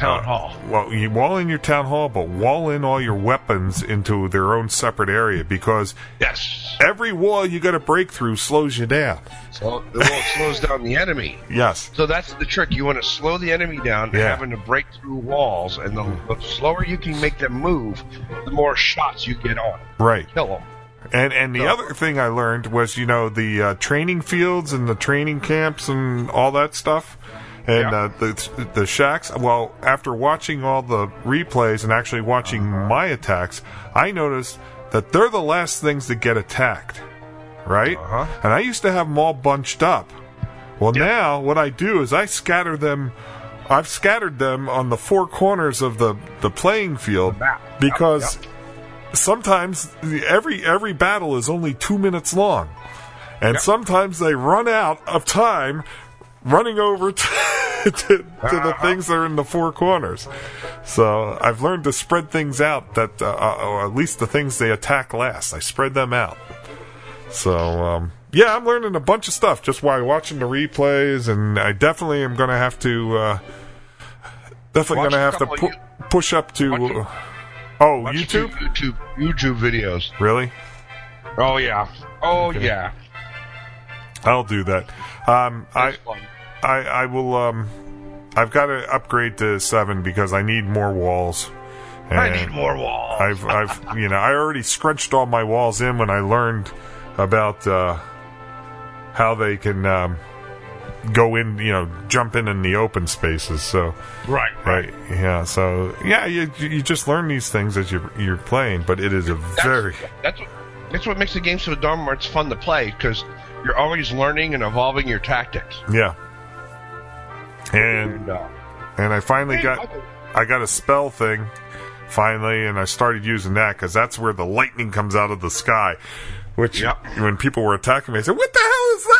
town uh, hall. Well, you wall in your town hall, but wall in all your weapons into their own separate area, because Yes. every wall you got to break through slows you down. So well, it slows down the enemy. Yes. So that's the trick. You want to slow the enemy down, Yeah. having to break through walls, and the, the slower you can make them move, the more shots you get on. Right. Kill them. And and the So- other thing I learned was, you know, the uh, training fields and the training camps and all that stuff, and Yeah. uh, the the shacks. Well, after watching all the replays and actually watching my attacks, I noticed that they're the last things that get attacked, right? Uh-huh. And I used to have them all bunched up. Well, Yeah. now what I do is I scatter them. I've scattered them on the four corners of the the playing field map. because. Yep, Sometimes the- every every battle is only two minutes long, and Yep. sometimes they run out of time running over to, to, to the Uh-huh. things that are in the four corners. So I've learned to spread things out, that uh, uh, or at least the things they attack last. I spread them out. So um, yeah, I'm learning a bunch of stuff just while watching the replays, and I definitely am going to have to uh, definitely Watch going to a have to couple pu- of push up to. Watch Uh, oh, Watch YouTube? two YouTube YouTube videos. Really? Oh yeah. Oh Okay. yeah. I'll do that. Um, I, That's fun. I, I will. Um, I've got to upgrade to seven because I need more walls. And I need more walls. I've, I've, you know, I already scrunched all my walls in when I learned about uh, how they can um, go in, you know, jump in in the open spaces. So, Right, right, yeah. So, yeah, you you just learn these things as you're you're playing, but it is a That's, very that's what that's what makes the game so dumb where it's fun to play, because you're always learning and evolving your tactics. yeah. And uh, and I finally Hey, got. Michael. I got a spell thing finally, and I started using that because that's where the lightning comes out of the sky. Which, Yep. when people were attacking me, I said, "What the hell is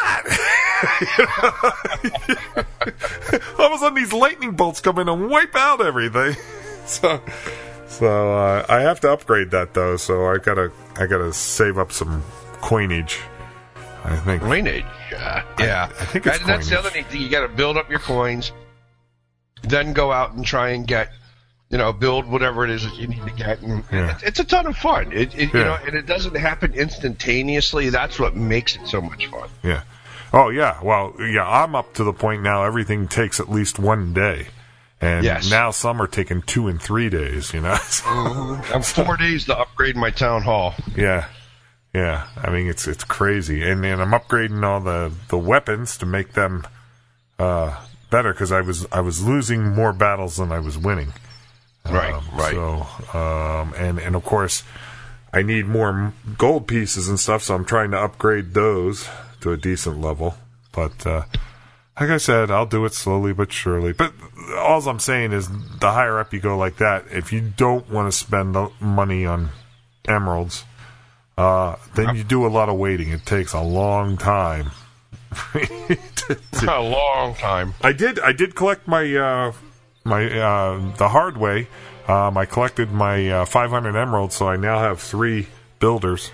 that?" All of a sudden, these lightning bolts come in and wipe out everything. so, so uh, I have to upgrade that though. So I gotta, I gotta save up some coinage. I think. Coinage. Uh, yeah. I think it's And that's the coinage. other neat thing. You got to build up your coins, then go out and try and get, you know, build whatever it is that you need to get. And Yeah. it's, it's a ton of fun. It, it, Yeah. You know, and it doesn't happen instantaneously. That's what makes it so much fun. Yeah. Oh, yeah. Well, yeah, I'm up to the point now everything takes at least one day. And Yes. now some are taking two and three days, you know? So, I'm four days to upgrade my town hall. yeah. Yeah. I mean, it's it's crazy. And, and I'm upgrading all the, the weapons to make them uh, better because I was, I was losing more battles than I was winning. Right, Um, right. So, um, and, and of course, I need more m- gold pieces and stuff, so I'm trying to upgrade those to a decent level. But, uh, like I said, I'll do it slowly but surely. But all I'm saying is, the higher up you go like that, if you don't want to spend the money on emeralds, uh, then you do a lot of waiting. It takes a long time. to- to- A long time. I did. I did collect my uh, my uh, the hard way. Um, I collected my uh, five hundred emeralds, so I now have three builders.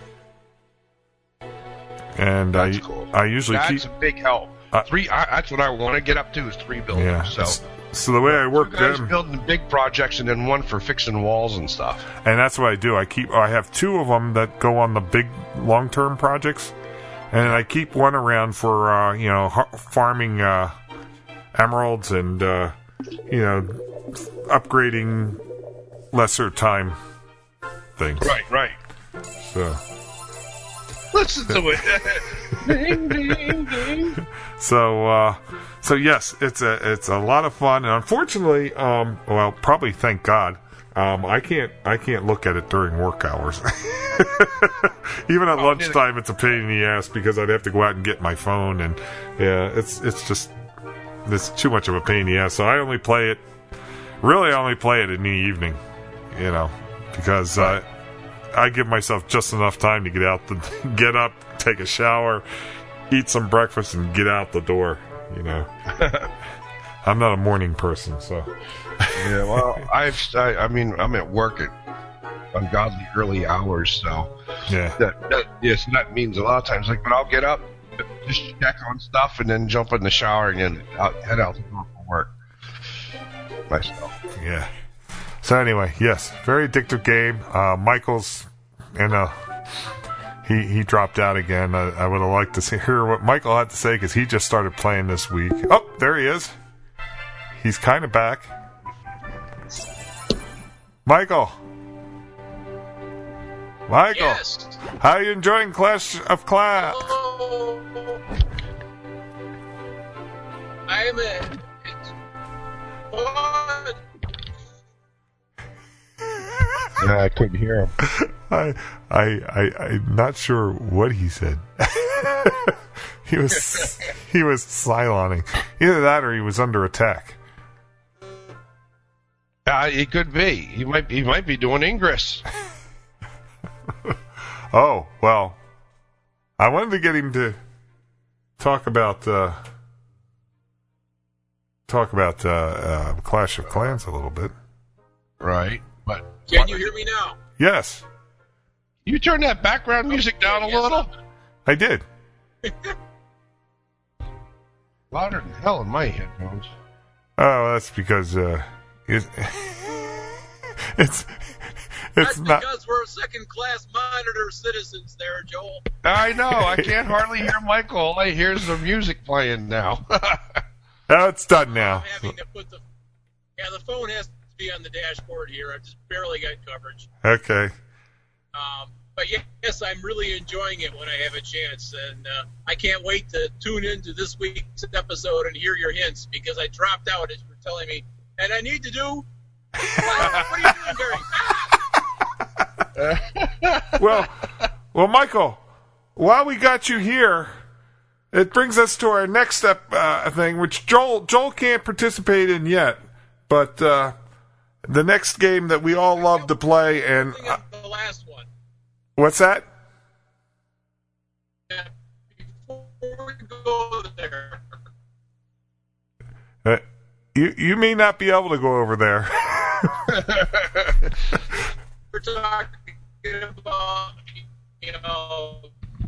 And That's I cool. I usually That's keep a big help. Uh, three. I, that's what I want to get up to is three buildings. yeah. So S- So the way I work two guys them, building big projects and then one for fixing walls and stuff. and that's what I do. I keep. I have two of them that go on the big long term projects, and I keep one around for uh, you know har- farming uh, emeralds and uh, you know upgrading lesser time things. Right, right. So. Listen to it. Ding, ding, ding. So, uh, so yes, it's a it's a lot of fun, and unfortunately, um, well, probably thank God, um, I can't I can't look at it during work hours. Even at Oh, lunchtime, it's a pain in the ass because I'd have to go out and get my phone, and yeah, it's it's just it's too much of a pain in the ass. So I only play it, really, I only play it in the evening, you know, because uh, I give myself just enough time to get out, the get up, take a shower, eat some breakfast, and get out the door. You know, I'm not a morning person, so Yeah, well, I've, I, I mean, I'm at work at ungodly early hours, so yeah, that, that yes, that means a lot of times. Like, but I'll get up, just check on stuff, and then jump in the shower and then out, head out the door for work. myself. Yeah. So anyway, yes, very addictive game. Uh, Michael's in a he he dropped out again. I, I would have liked to see, hear what Michael had to say because he just started playing this week. Oh, there he is. He's kind of back. Michael. Michael. Yes. How are you enjoying Clash of Clans? Oh, I'm a. It's fun. Yeah, I couldn't hear him. I, I, I, I'm not sure what he said. he was, he was siloning. Either that or he was under attack. Uh, he could be. He might. He might be doing Ingress. Oh well, I wanted to get him to talk about uh, talk about uh, uh, Clash of Clans a little bit. Right, but Can you hear me now? Yes, you turn that background music down a Yes, little. I did. Louder than hell in my headphones. Oh, that's because uh, it, it's it's That's not. because we're second-class monitor citizens there, Joel. I know. I can't hardly hear Michael. All I hear is the music playing now. Oh, it's done now. I'm having to put the... Yeah, the phone has to be on the dashboard here. I've just barely got coverage. Okay. Um, but yes, I'm really enjoying it when I have a chance, and uh, I can't wait to tune into this week's episode and hear your hints, because I dropped out as you were telling me, and I need to do... What, what are you doing, Gary? Well, well, Michael, while we got you here, it brings us to our next step uh, thing, which Joel Joel can't participate in yet, but uh, the next game that we all love to play. And uh, the last one. What's that? Before we go there, Uh, you you may not be able to go over there. we're talking about, you know,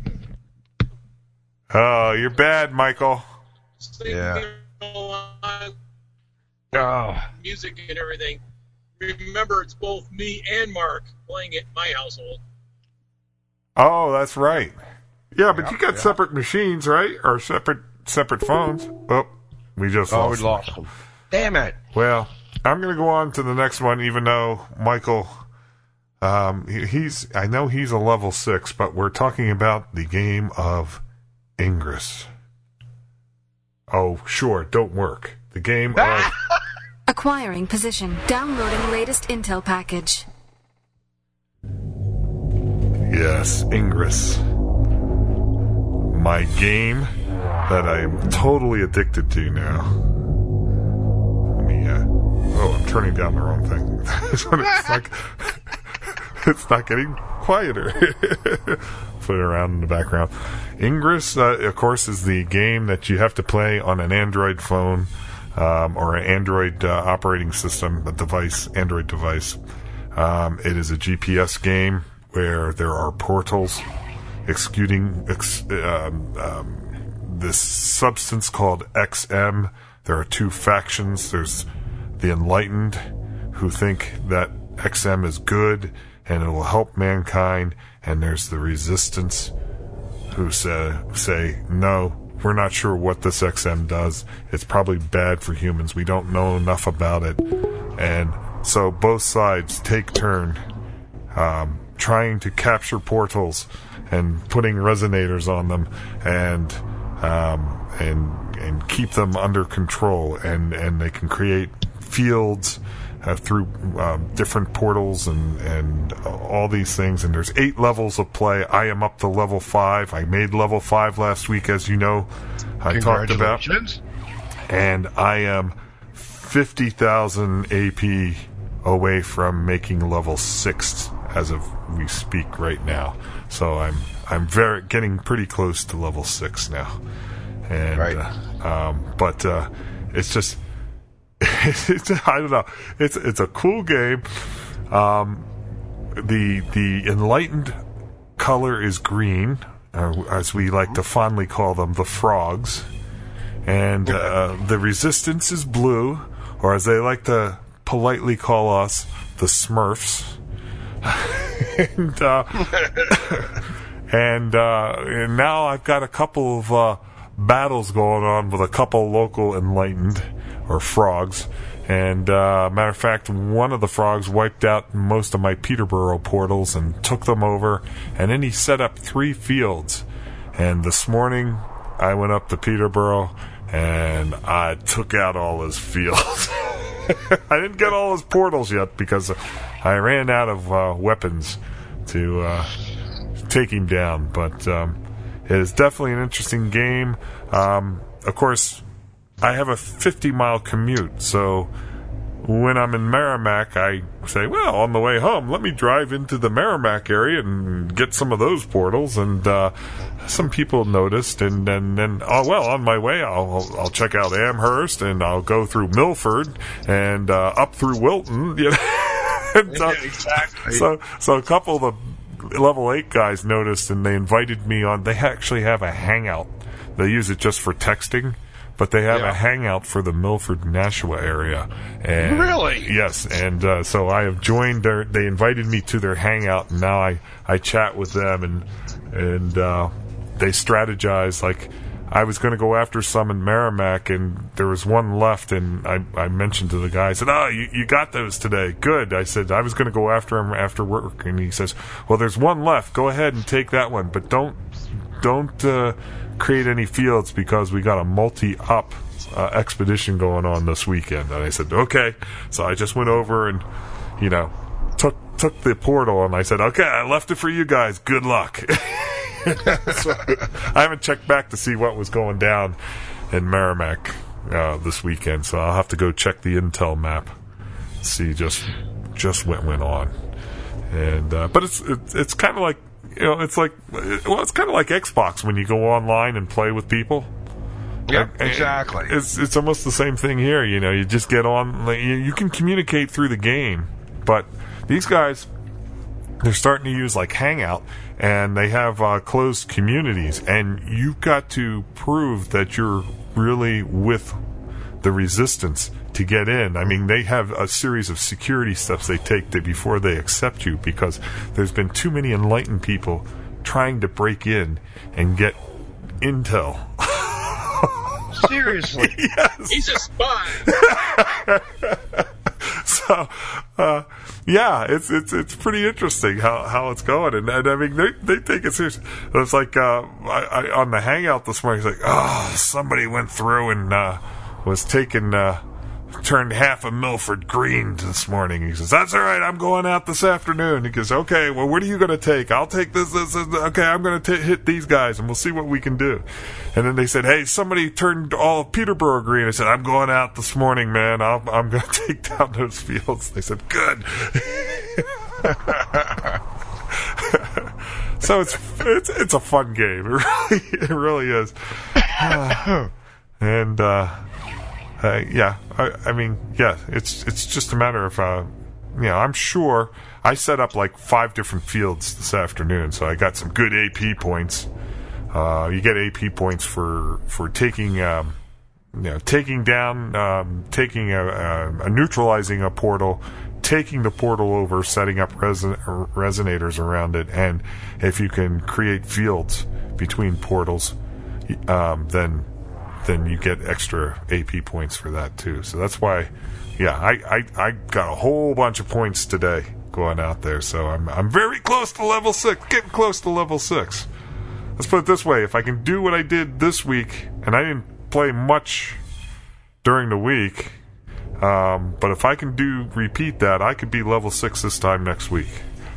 Oh, you're bad, Michael. Yeah. on Oh, music and everything. Remember, it's both me and Mark playing at my household. Oh, that's right. Yeah, but Yeah, you got yeah. separate machines, right? Or separate separate phones. Oh, we just oh, we lost. lost him. Damn it. Well, I'm going to go on to the next one, even though Michael, um, he, he's, I know he's a level six, but we're talking about the game of Ingress. Oh, sure, don't work. The game of... Acquiring position. Downloading latest intel package. Yes, Ingress. My game that I am totally addicted to now. Let me, uh, oh, I'm turning down the wrong thing. it's like, it's not getting quieter. Put it around in the background. Ingress, uh, of course, is the game that you have to play on an Android phone, um, or an Android uh, operating system, a device, Android device. Um, it is a G P S game where there are portals executing ex- um, um, this substance called X M. There are two factions. There's the Enlightened, who think that X M is good and it will help mankind, and there's the Resistance, who say, say no, we're not sure what this X M does. It's probably bad for humans. We don't know enough about it. And so both sides take turn um, trying to capture portals and putting resonators on them, and um, and and keep them under control. And, and they can create fields uh, through um, different portals and and all these things. And there's eight levels of play. I am up to level five. I made level five last week, as you know. I talked about, and I am fifty thousand A P away from making level six as of we speak right now. So I'm I'm very getting pretty close to level six now, and right. uh, um, but uh, it's just it's, I don't know. It's it's a cool game. Um, the the Enlightened color is green, uh, as we like to fondly call them, the frogs, and uh, the Resistance is blue, or as they like to politely call us, the Smurfs. and, uh, and, uh, and now I've got a couple of uh, battles going on with a couple local enlightened, or frogs. And, uh, matter of fact, one of the frogs wiped out most of my Peterborough portals and took them over. And then he set up three fields. And this morning, I went up to Peterborough, and I took out all his fields. I didn't get all his portals yet, because I ran out of uh, weapons to uh, take him down. But um, it is definitely an interesting game. Um, of course, I have a fifty-mile commute, so when I'm in Merrimack, I say, well, on the way home, let me drive into the Merrimack area and get some of those portals. And uh, some people noticed, and then, and, oh, well, on my way, I'll, I'll I'll check out Amherst, and I'll go through Milford, and uh, up through Wilton. You know? and, uh, yeah, exactly. So, so a couple of the level eight guys noticed, and they invited me on. They actually have a hangout. They use it just for texting. But they have yeah. a hangout for the Milford, Nashua area. And really? Yes, and uh, so I have joined their. They invited me to their hangout, and now I, I chat with them, and and uh, they strategize. Like, I was going to go after some in Merrimack, and there was one left, and I, I mentioned to the guy, I said, oh, you, you got those today. Good. I said, I was going to go after him after work, and he says, well, there's one left. Go ahead and take that one, but don't don't. Uh, create any fields, because we got a multi-up uh, expedition going on this weekend. And I said, okay. So I just went over and, you know, took took the portal, and I said, okay, I left it for you guys. Good luck. So I haven't checked back to see what was going down in Merrimack uh, this weekend, so I'll have to go check the intel map, see just just what went on. And uh, but it's it's, it's kind of like, you know, it's like, well, it's kind of like Xbox when you go online and play with people. Yep, And- exactly. It's it's almost the same thing here. You know, you just get on. Like, you, you can communicate through the game, but these guys, they're starting to use like Hangout, and they have uh, closed communities, and you've got to prove that you're really with the resistance to get in. I mean, they have a series of security steps they take to, before they accept you, because there's been too many enlightened people trying to break in and get intel. Seriously? Yes. He's a spy. So, uh, yeah, it's it's it's pretty interesting how, how it's going, and, and I mean they they take it seriously. It's like uh, I, I, on the Hangout this morning, it's like, oh, somebody went through and uh, was taking uh, turned half of Milford green this morning. He says, that's all right, I'm going out this afternoon. He goes, okay, well, what are you going to take? I'll take this, this, this. Okay, I'm going to hit these guys, and we'll see what we can do. And then they said, hey, somebody turned all of Peterborough green. I said, I'm going out this morning, man. I'll, I'm going to take down those fields. They said, good. So it's it's it's a fun game. It really, it really is. Uh, and uh, uh, yeah, I, I mean, yeah, it's it's just a matter of, uh, you know, I'm sure I set up like five different fields this afternoon, so I got some good A P points. Uh, you get A P points for for taking, um, you know, taking down, um, taking a, a, a neutralizing a portal, taking the portal over, setting up reson- resonators around it, and if you can create fields between portals, um, then then you get extra A P points for that too. So that's why, yeah, I, I, I got a whole bunch of points today going out there. So I'm I'm very close to level six, getting close to level six. Let's put it this way: if I can do what I did this week, and I didn't play much during the week. Um, but if I can do repeat that, I could be level six this time next week.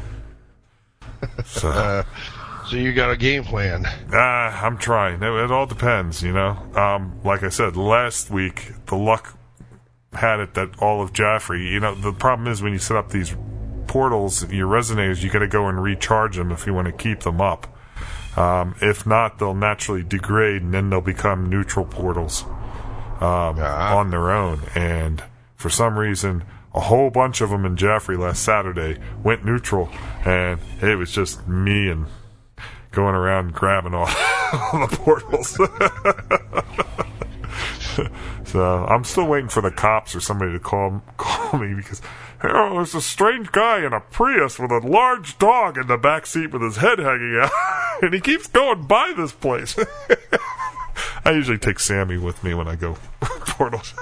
So, Uh, so you got a game plan. uh, I'm trying. It, it all depends, you know. Um, like I said, last week the luck had it that all of Jaffrey. You know, the problem is when you set up these portals, your resonators, you got to go and recharge them if you want to keep them up. Um, if not, they'll naturally degrade, and then they'll become neutral portals um, Ah. on their own. And for some reason, a whole bunch of them in Jaffrey last Saturday went neutral, and it was just me and going around grabbing all, all the portals. So I'm still waiting for the cops or somebody to call call me because oh, there's a strange guy in a Prius with a large dog in the back seat with his head hanging out, and he keeps going by this place. I usually take Sammy with me when I go portals.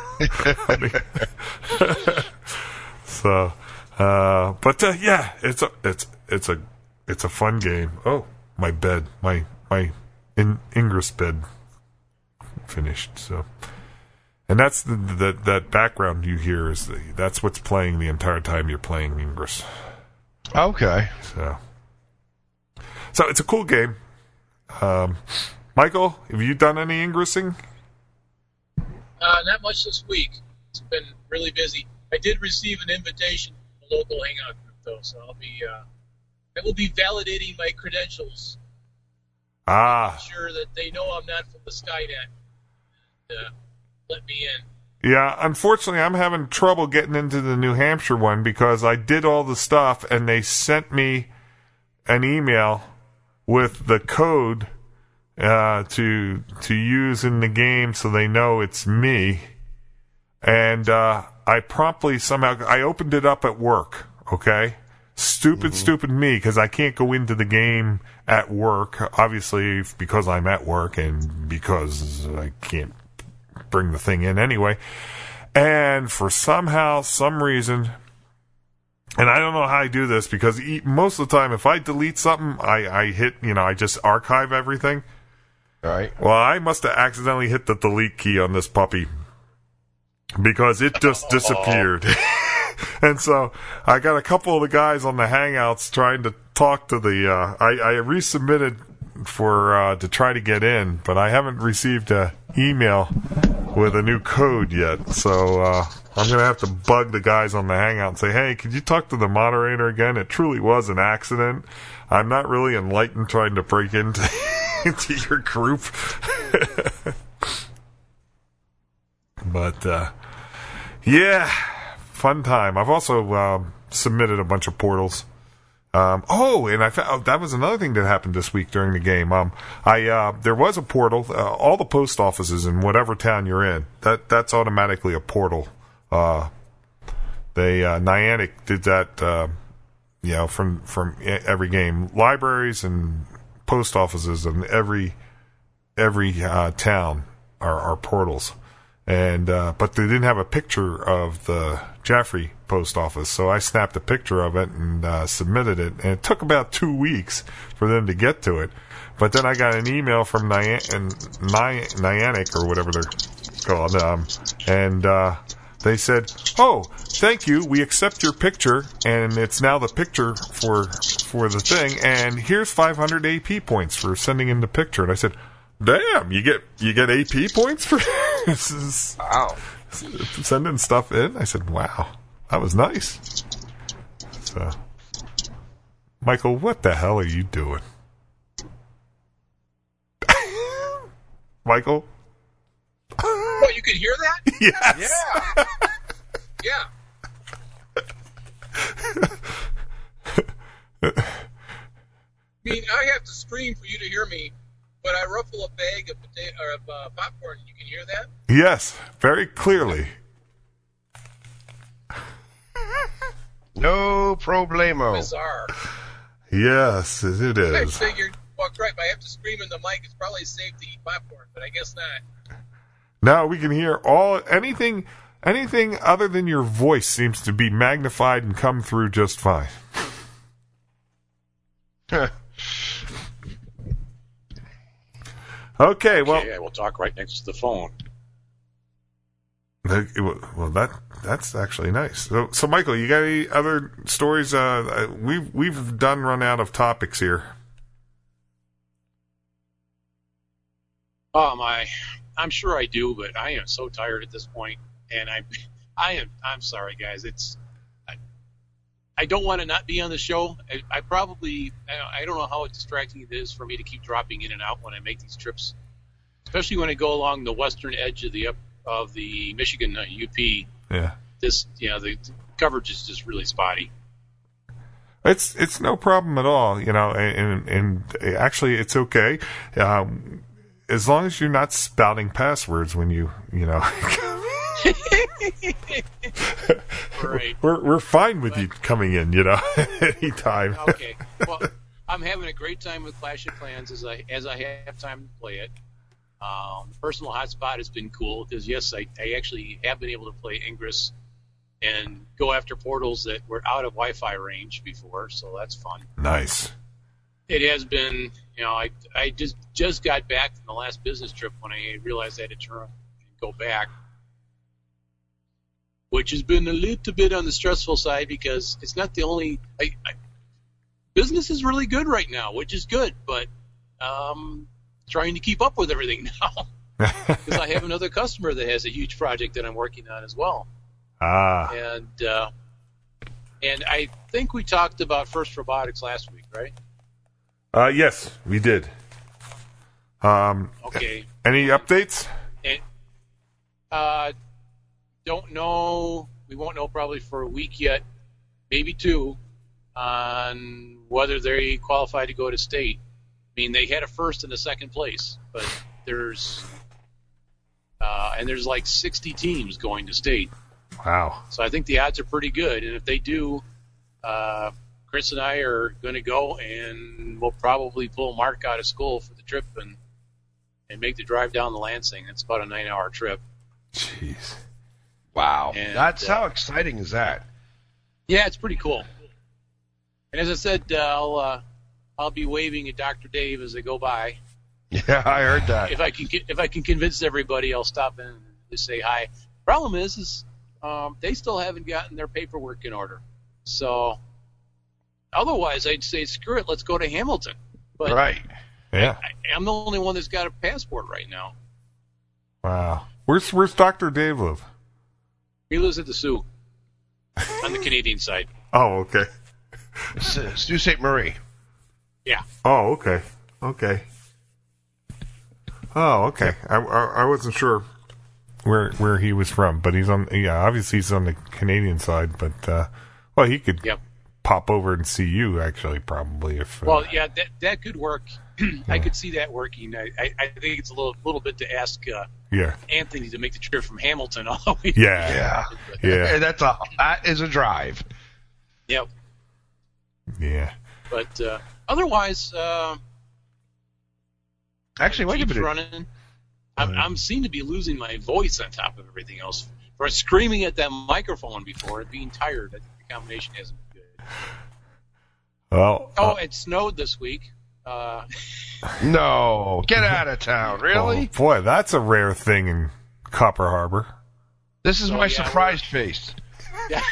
so, uh, but uh, yeah, it's a it's it's a it's a fun game. Oh, my bed, my my in, Ingress bed finished. So. And that's the, the that background you hear is the, that's what's playing the entire time you're playing Ingress. Okay. So, so it's a cool game. Um, Michael, have you done any Ingressing? Uh, not much this week. It's been really busy. I did receive an invitation from a local hangout group, though, so I'll be uh, I will be validating my credentials. Ah. Make sure that they know I'm not from the Skynet. And, uh, let me in. Yeah, unfortunately, I'm having trouble getting into the New Hampshire one because I did all the stuff and they sent me an email with the code uh, to to use in the game so they know it's me. And uh, I promptly somehow I opened it up at work. Okay, stupid, mm-hmm. stupid me because I can't go into the game at work. Obviously, because I'm at work and because I can't bring the thing in anyway, and for somehow some reason, and I don't know how I do this because most of the time if I delete something I, I hit you know I just archive everything. All right. Well, I must have accidentally hit the delete key on this puppy because it just disappeared. And so I got a couple of the guys on the Hangouts trying to talk to the uh, I, I resubmitted for uh, to try to get in, but I haven't received a email with a new code yet, so uh, I'm going to have to bug the guys on the Hangout and say, hey, could you talk to the moderator again? It truly was an accident. I'm not really enlightened trying to break into, into your group. But, uh, yeah, fun time. I've also uh, submitted a bunch of portals. Um, oh, and I found, oh, that was another thing that happened this week during the game. Um, I uh, there was a portal. Uh, all the post offices in whatever town you're in, that that's automatically a portal. Uh, they uh, Niantic did that, uh, you know, from from every game. Libraries and post offices in every every uh, town are, are portals. And uh, but they didn't have a picture of the Jaffrey post office, so I snapped a picture of it and uh, submitted it. And it took about two weeks for them to get to it. But then I got an email from Nian- Ni- Niantic or whatever they're called, um, and uh, they said, "Oh, thank you. We accept your picture, and it's now the picture for for the thing. And here's five hundred A P points for sending in the picture." And I said, damn, you get you get A P points for this is, wow. sending stuff in? I said, wow, that was nice. So, Michael, what the hell are you doing? Michael? What, you can hear that? Yes. Yeah. Yeah. I mean, I have to scream for you to hear me. But I ruffle a bag of potato or of uh, popcorn. You can hear that? Yes, very clearly. No problemo. Bizarre. Yes, it is. I figured, well, crap, I have to scream in the mic. It's probably safe to eat popcorn, but I guess not. Now we can hear all anything, anything other than your voice seems to be magnified and come through just fine. Okay, well, okay, I will talk right next to the phone. Well, that that's actually nice. So, so Michael, you got any other stories? Uh, we've we've done run out of topics here. Um, I, I'm sure I do, but I am so tired at this point, and I, I am. I'm sorry, guys. It's, I, I don't want to not be on the show. I, I probably, I don't know how distracting it is for me to keep dropping in and out when I make these trips, especially when I go along the western edge of the up of the Michigan uh, U P. Yeah. This, you know, the, the coverage is just really spotty. It's it's no problem at all, you know, and and actually it's okay, um, as long as you're not spouting passwords when you you know Right. We're we're fine with but, you coming in, you know, anytime. Okay. Well, I'm having a great time with Clash of Clans as I as I have time to play it. Um, personal hotspot has been cool because yes, I, I actually have been able to play Ingress and go after portals that were out of Wi-Fi range before, so that's fun. Nice. It has been, you know, I I just just got back from the last business trip when I realized I had to turn and go back, which has been a little bit on the stressful side because it's not the only. I, I, business is really good right now, which is good, but um, trying to keep up with everything now because I have another customer that has a huge project that I'm working on as well. Ah. And uh, and I think we talked about First Robotics last week, right? Uh, yes, we did. Um, okay. Any updates? And, uh, don't know. We won't know probably for a week yet, maybe two, on whether they qualify to go to state. I mean, they had a first and a second place, but there's uh, and there's like sixty teams going to state. Wow. So I think the odds are pretty good, and if they do, uh, Chris and I are going to go, and we'll probably pull Mark out of school for the trip and and make the drive down to Lansing. It's about a nine-hour trip. Jeez. Wow. And, That's uh, how exciting is that? Yeah, it's pretty cool. And as I said, uh, I'll uh, I'll be waving at Doctor Dave as I go by. Yeah, I heard that. If I can get, if I can convince everybody, I'll stop in and just say hi. Problem is, is um, they still haven't gotten their paperwork in order. So otherwise, I'd say screw it. Let's go to Hamilton. But right. Yeah. I, I'm the only one that's got a passport right now. Wow. Where's Where's Doctor Dave live? He lives at the Sioux on the Canadian side. Oh, okay. Sioux Saint Marie. Yeah. Oh, okay. Okay. Oh, okay. I, I, I wasn't sure where where he was from, but he's on. Yeah, obviously he's on the Canadian side. But uh, well, he could Yep. pop over and see you. Actually, probably if. Uh, Well, yeah, that that could work. I could see that working. I, I, I think it's a little little bit to ask uh, yeah. Anthony to make the trip from Hamilton all the way. Yeah. Yeah. Yeah. Hey, that's a that is a drive. Yep. Yeah. But uh, otherwise, uh, Actually, wait a keeps minute. running. I'm, I'm seem to be losing my voice on top of everything else. For screaming at that microphone before and being tired, I think the combination hasn't been good. Well. Oh, uh, it snowed this week. Uh, No, get out of town. Really? oh, boy, that's a rare thing in Copper Harbor. This is So, my yeah, surprised face. yeah.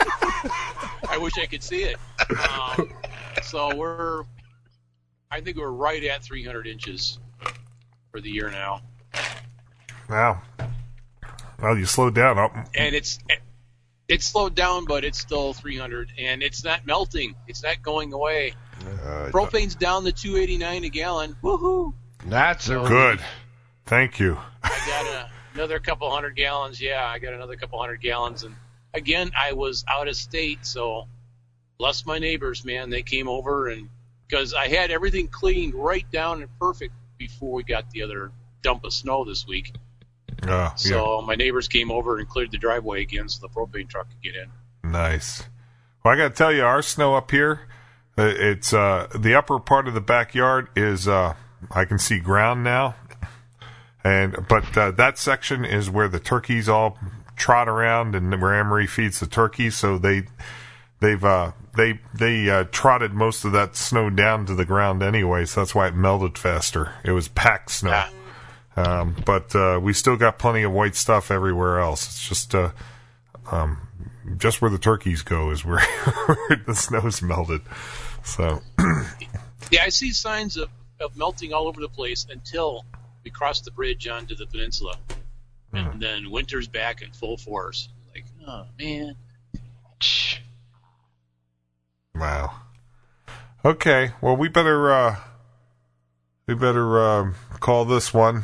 I wish I could see it. Um, so we're, I think we're right at three hundred inches for the year now. Wow. Well, you slowed down. Oh, And it's it's slowed down, but it's still three hundred, and it's not melting. It's not going away. Uh, Propane's down to two eighty-nine a gallon. Woohoo! That's a good. Thank you. I got a, another couple hundred gallons. Yeah, I got another couple hundred gallons. And again, I was out of state, so bless my neighbors, man. They came over, and because I had everything cleaned right down and perfect before we got the other dump of snow this week. Uh, So my neighbors came over and cleared the driveway again so the propane truck could get in. yeah. Nice. Well, I got to tell you, our snow up here, uh, it's uh, the upper part of the backyard is uh, I can see ground now, and but uh, that section is where the turkeys all trot around and where Emery feeds the turkeys. So they they've uh, they they uh, trotted most of that snow down to the ground anyway. So that's why it melted faster. It was packed snow. Ah. Um, but uh, we still got plenty of white stuff everywhere else. It's just uh, um, just where the turkeys go is where, where the snow's melted. So Yeah, I see signs of, of melting all over the place until we cross the bridge onto the peninsula. And Hmm. then winter's back in full force. Like, oh, man. wow. Okay, well we better uh, we better uh, call this one.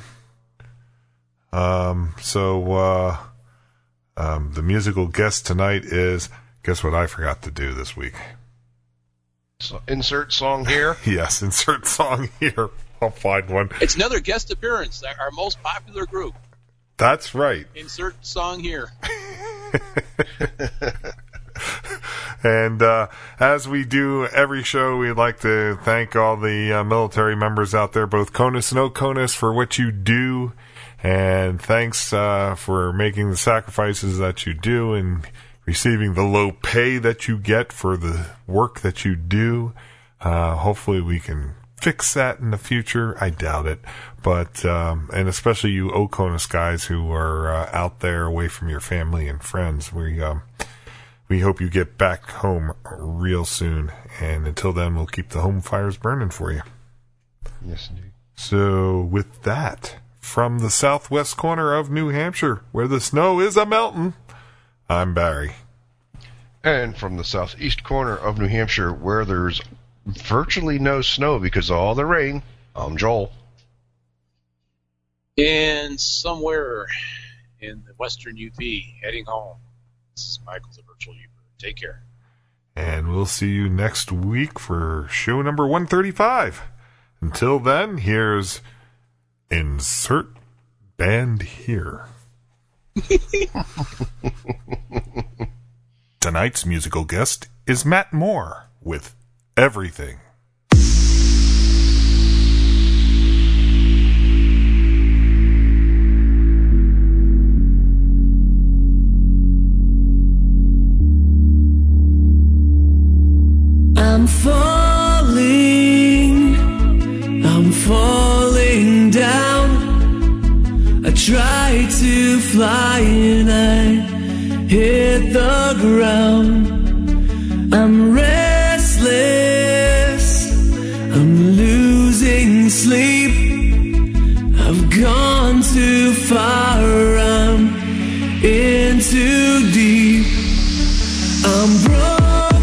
Um, so uh, um, the musical guest tonight is, guess what I forgot to do this week? So insert song here. Yes, insert song here. I'll find one. It's another guest appearance, our most popular group. That's right. Insert song here. And uh, as we do every show, we'd like to thank all the uh, military members out there, both CONUS and OCONUS, for what you do. And thanks uh, for making the sacrifices that you do and receiving the low pay that you get for the work that you do. Uh, hopefully we can fix that in the future. I doubt it. But, um, and especially you OCONUS guys who are uh, out there away from your family and friends. We, um, we hope you get back home real soon. And until then, we'll keep the home fires burning for you. Yes, indeed. So with that, from the southwest corner of New Hampshire, where the snow is a melting, I'm Barry. And from the southeast corner of New Hampshire, where there's virtually no snow because of all the rain, I'm Joel. And somewhere in the western U P, heading home, this is Michael, the virtual U P. Take care. And we'll see you next week for show number one thirty-five. Until then, here's Insert Band Here. Tonight's musical guest is Matt Moore with Everything. I'm falling, I'm falling down. I try to fly and I hit the ground. I'm restless, I'm losing sleep. I've gone too far, I'm in too deep. I'm broken.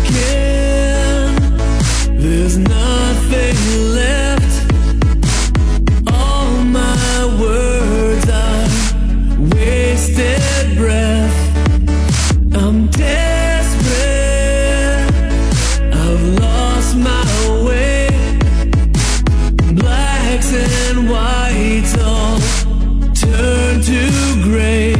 There's nothing left. All my words are wasted breath. I'm desperate. I've lost my way. Blacks and whites all turn to gray.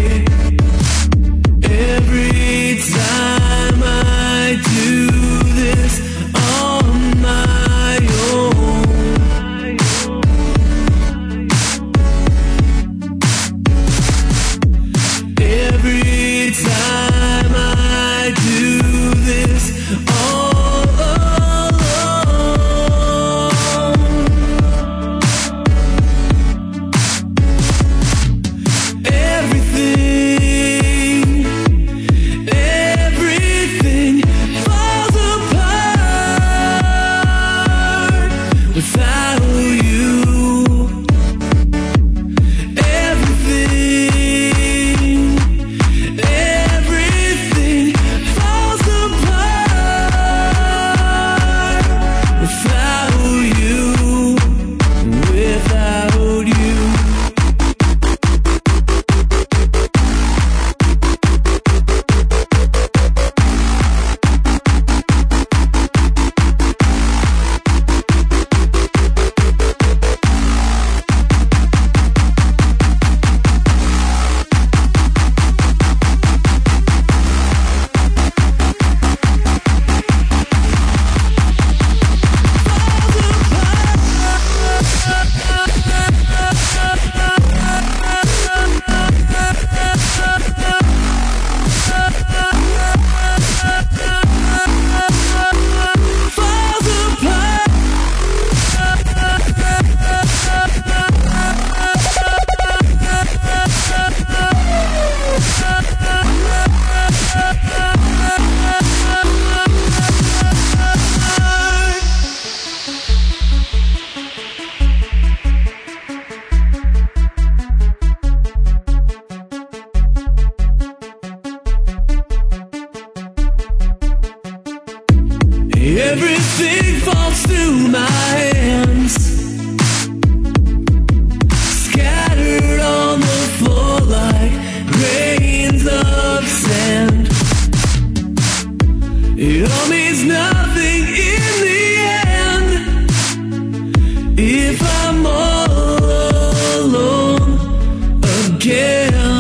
Every time I do this on my own, every time I do this all alone. Everything, everything falls apart without you. Everything, everything falls apart without you, without you. Everything falls to my hands, scattered on the floor like grains of sand. It all means nothing in the end if I'm all alone again.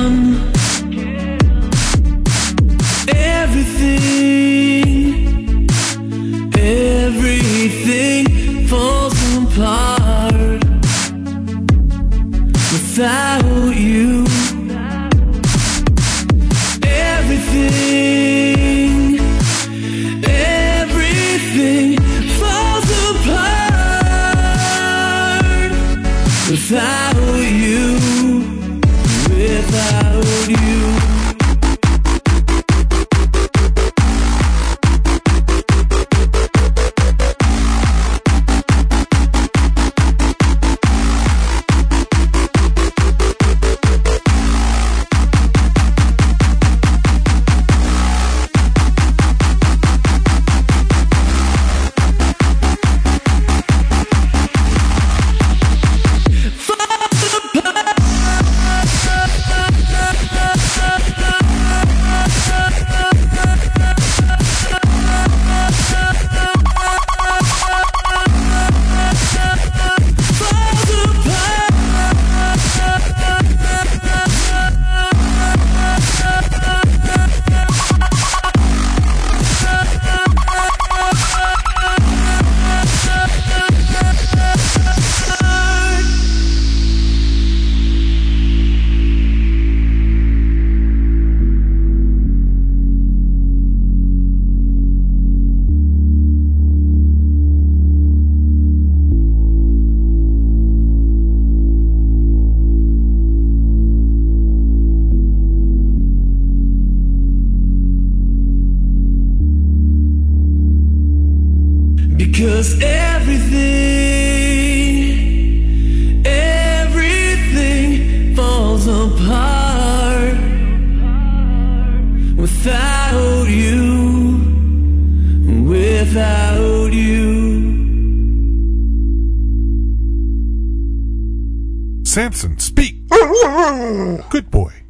'Cause everything, everything falls apart without you, without you. Samson, speak. Good boy.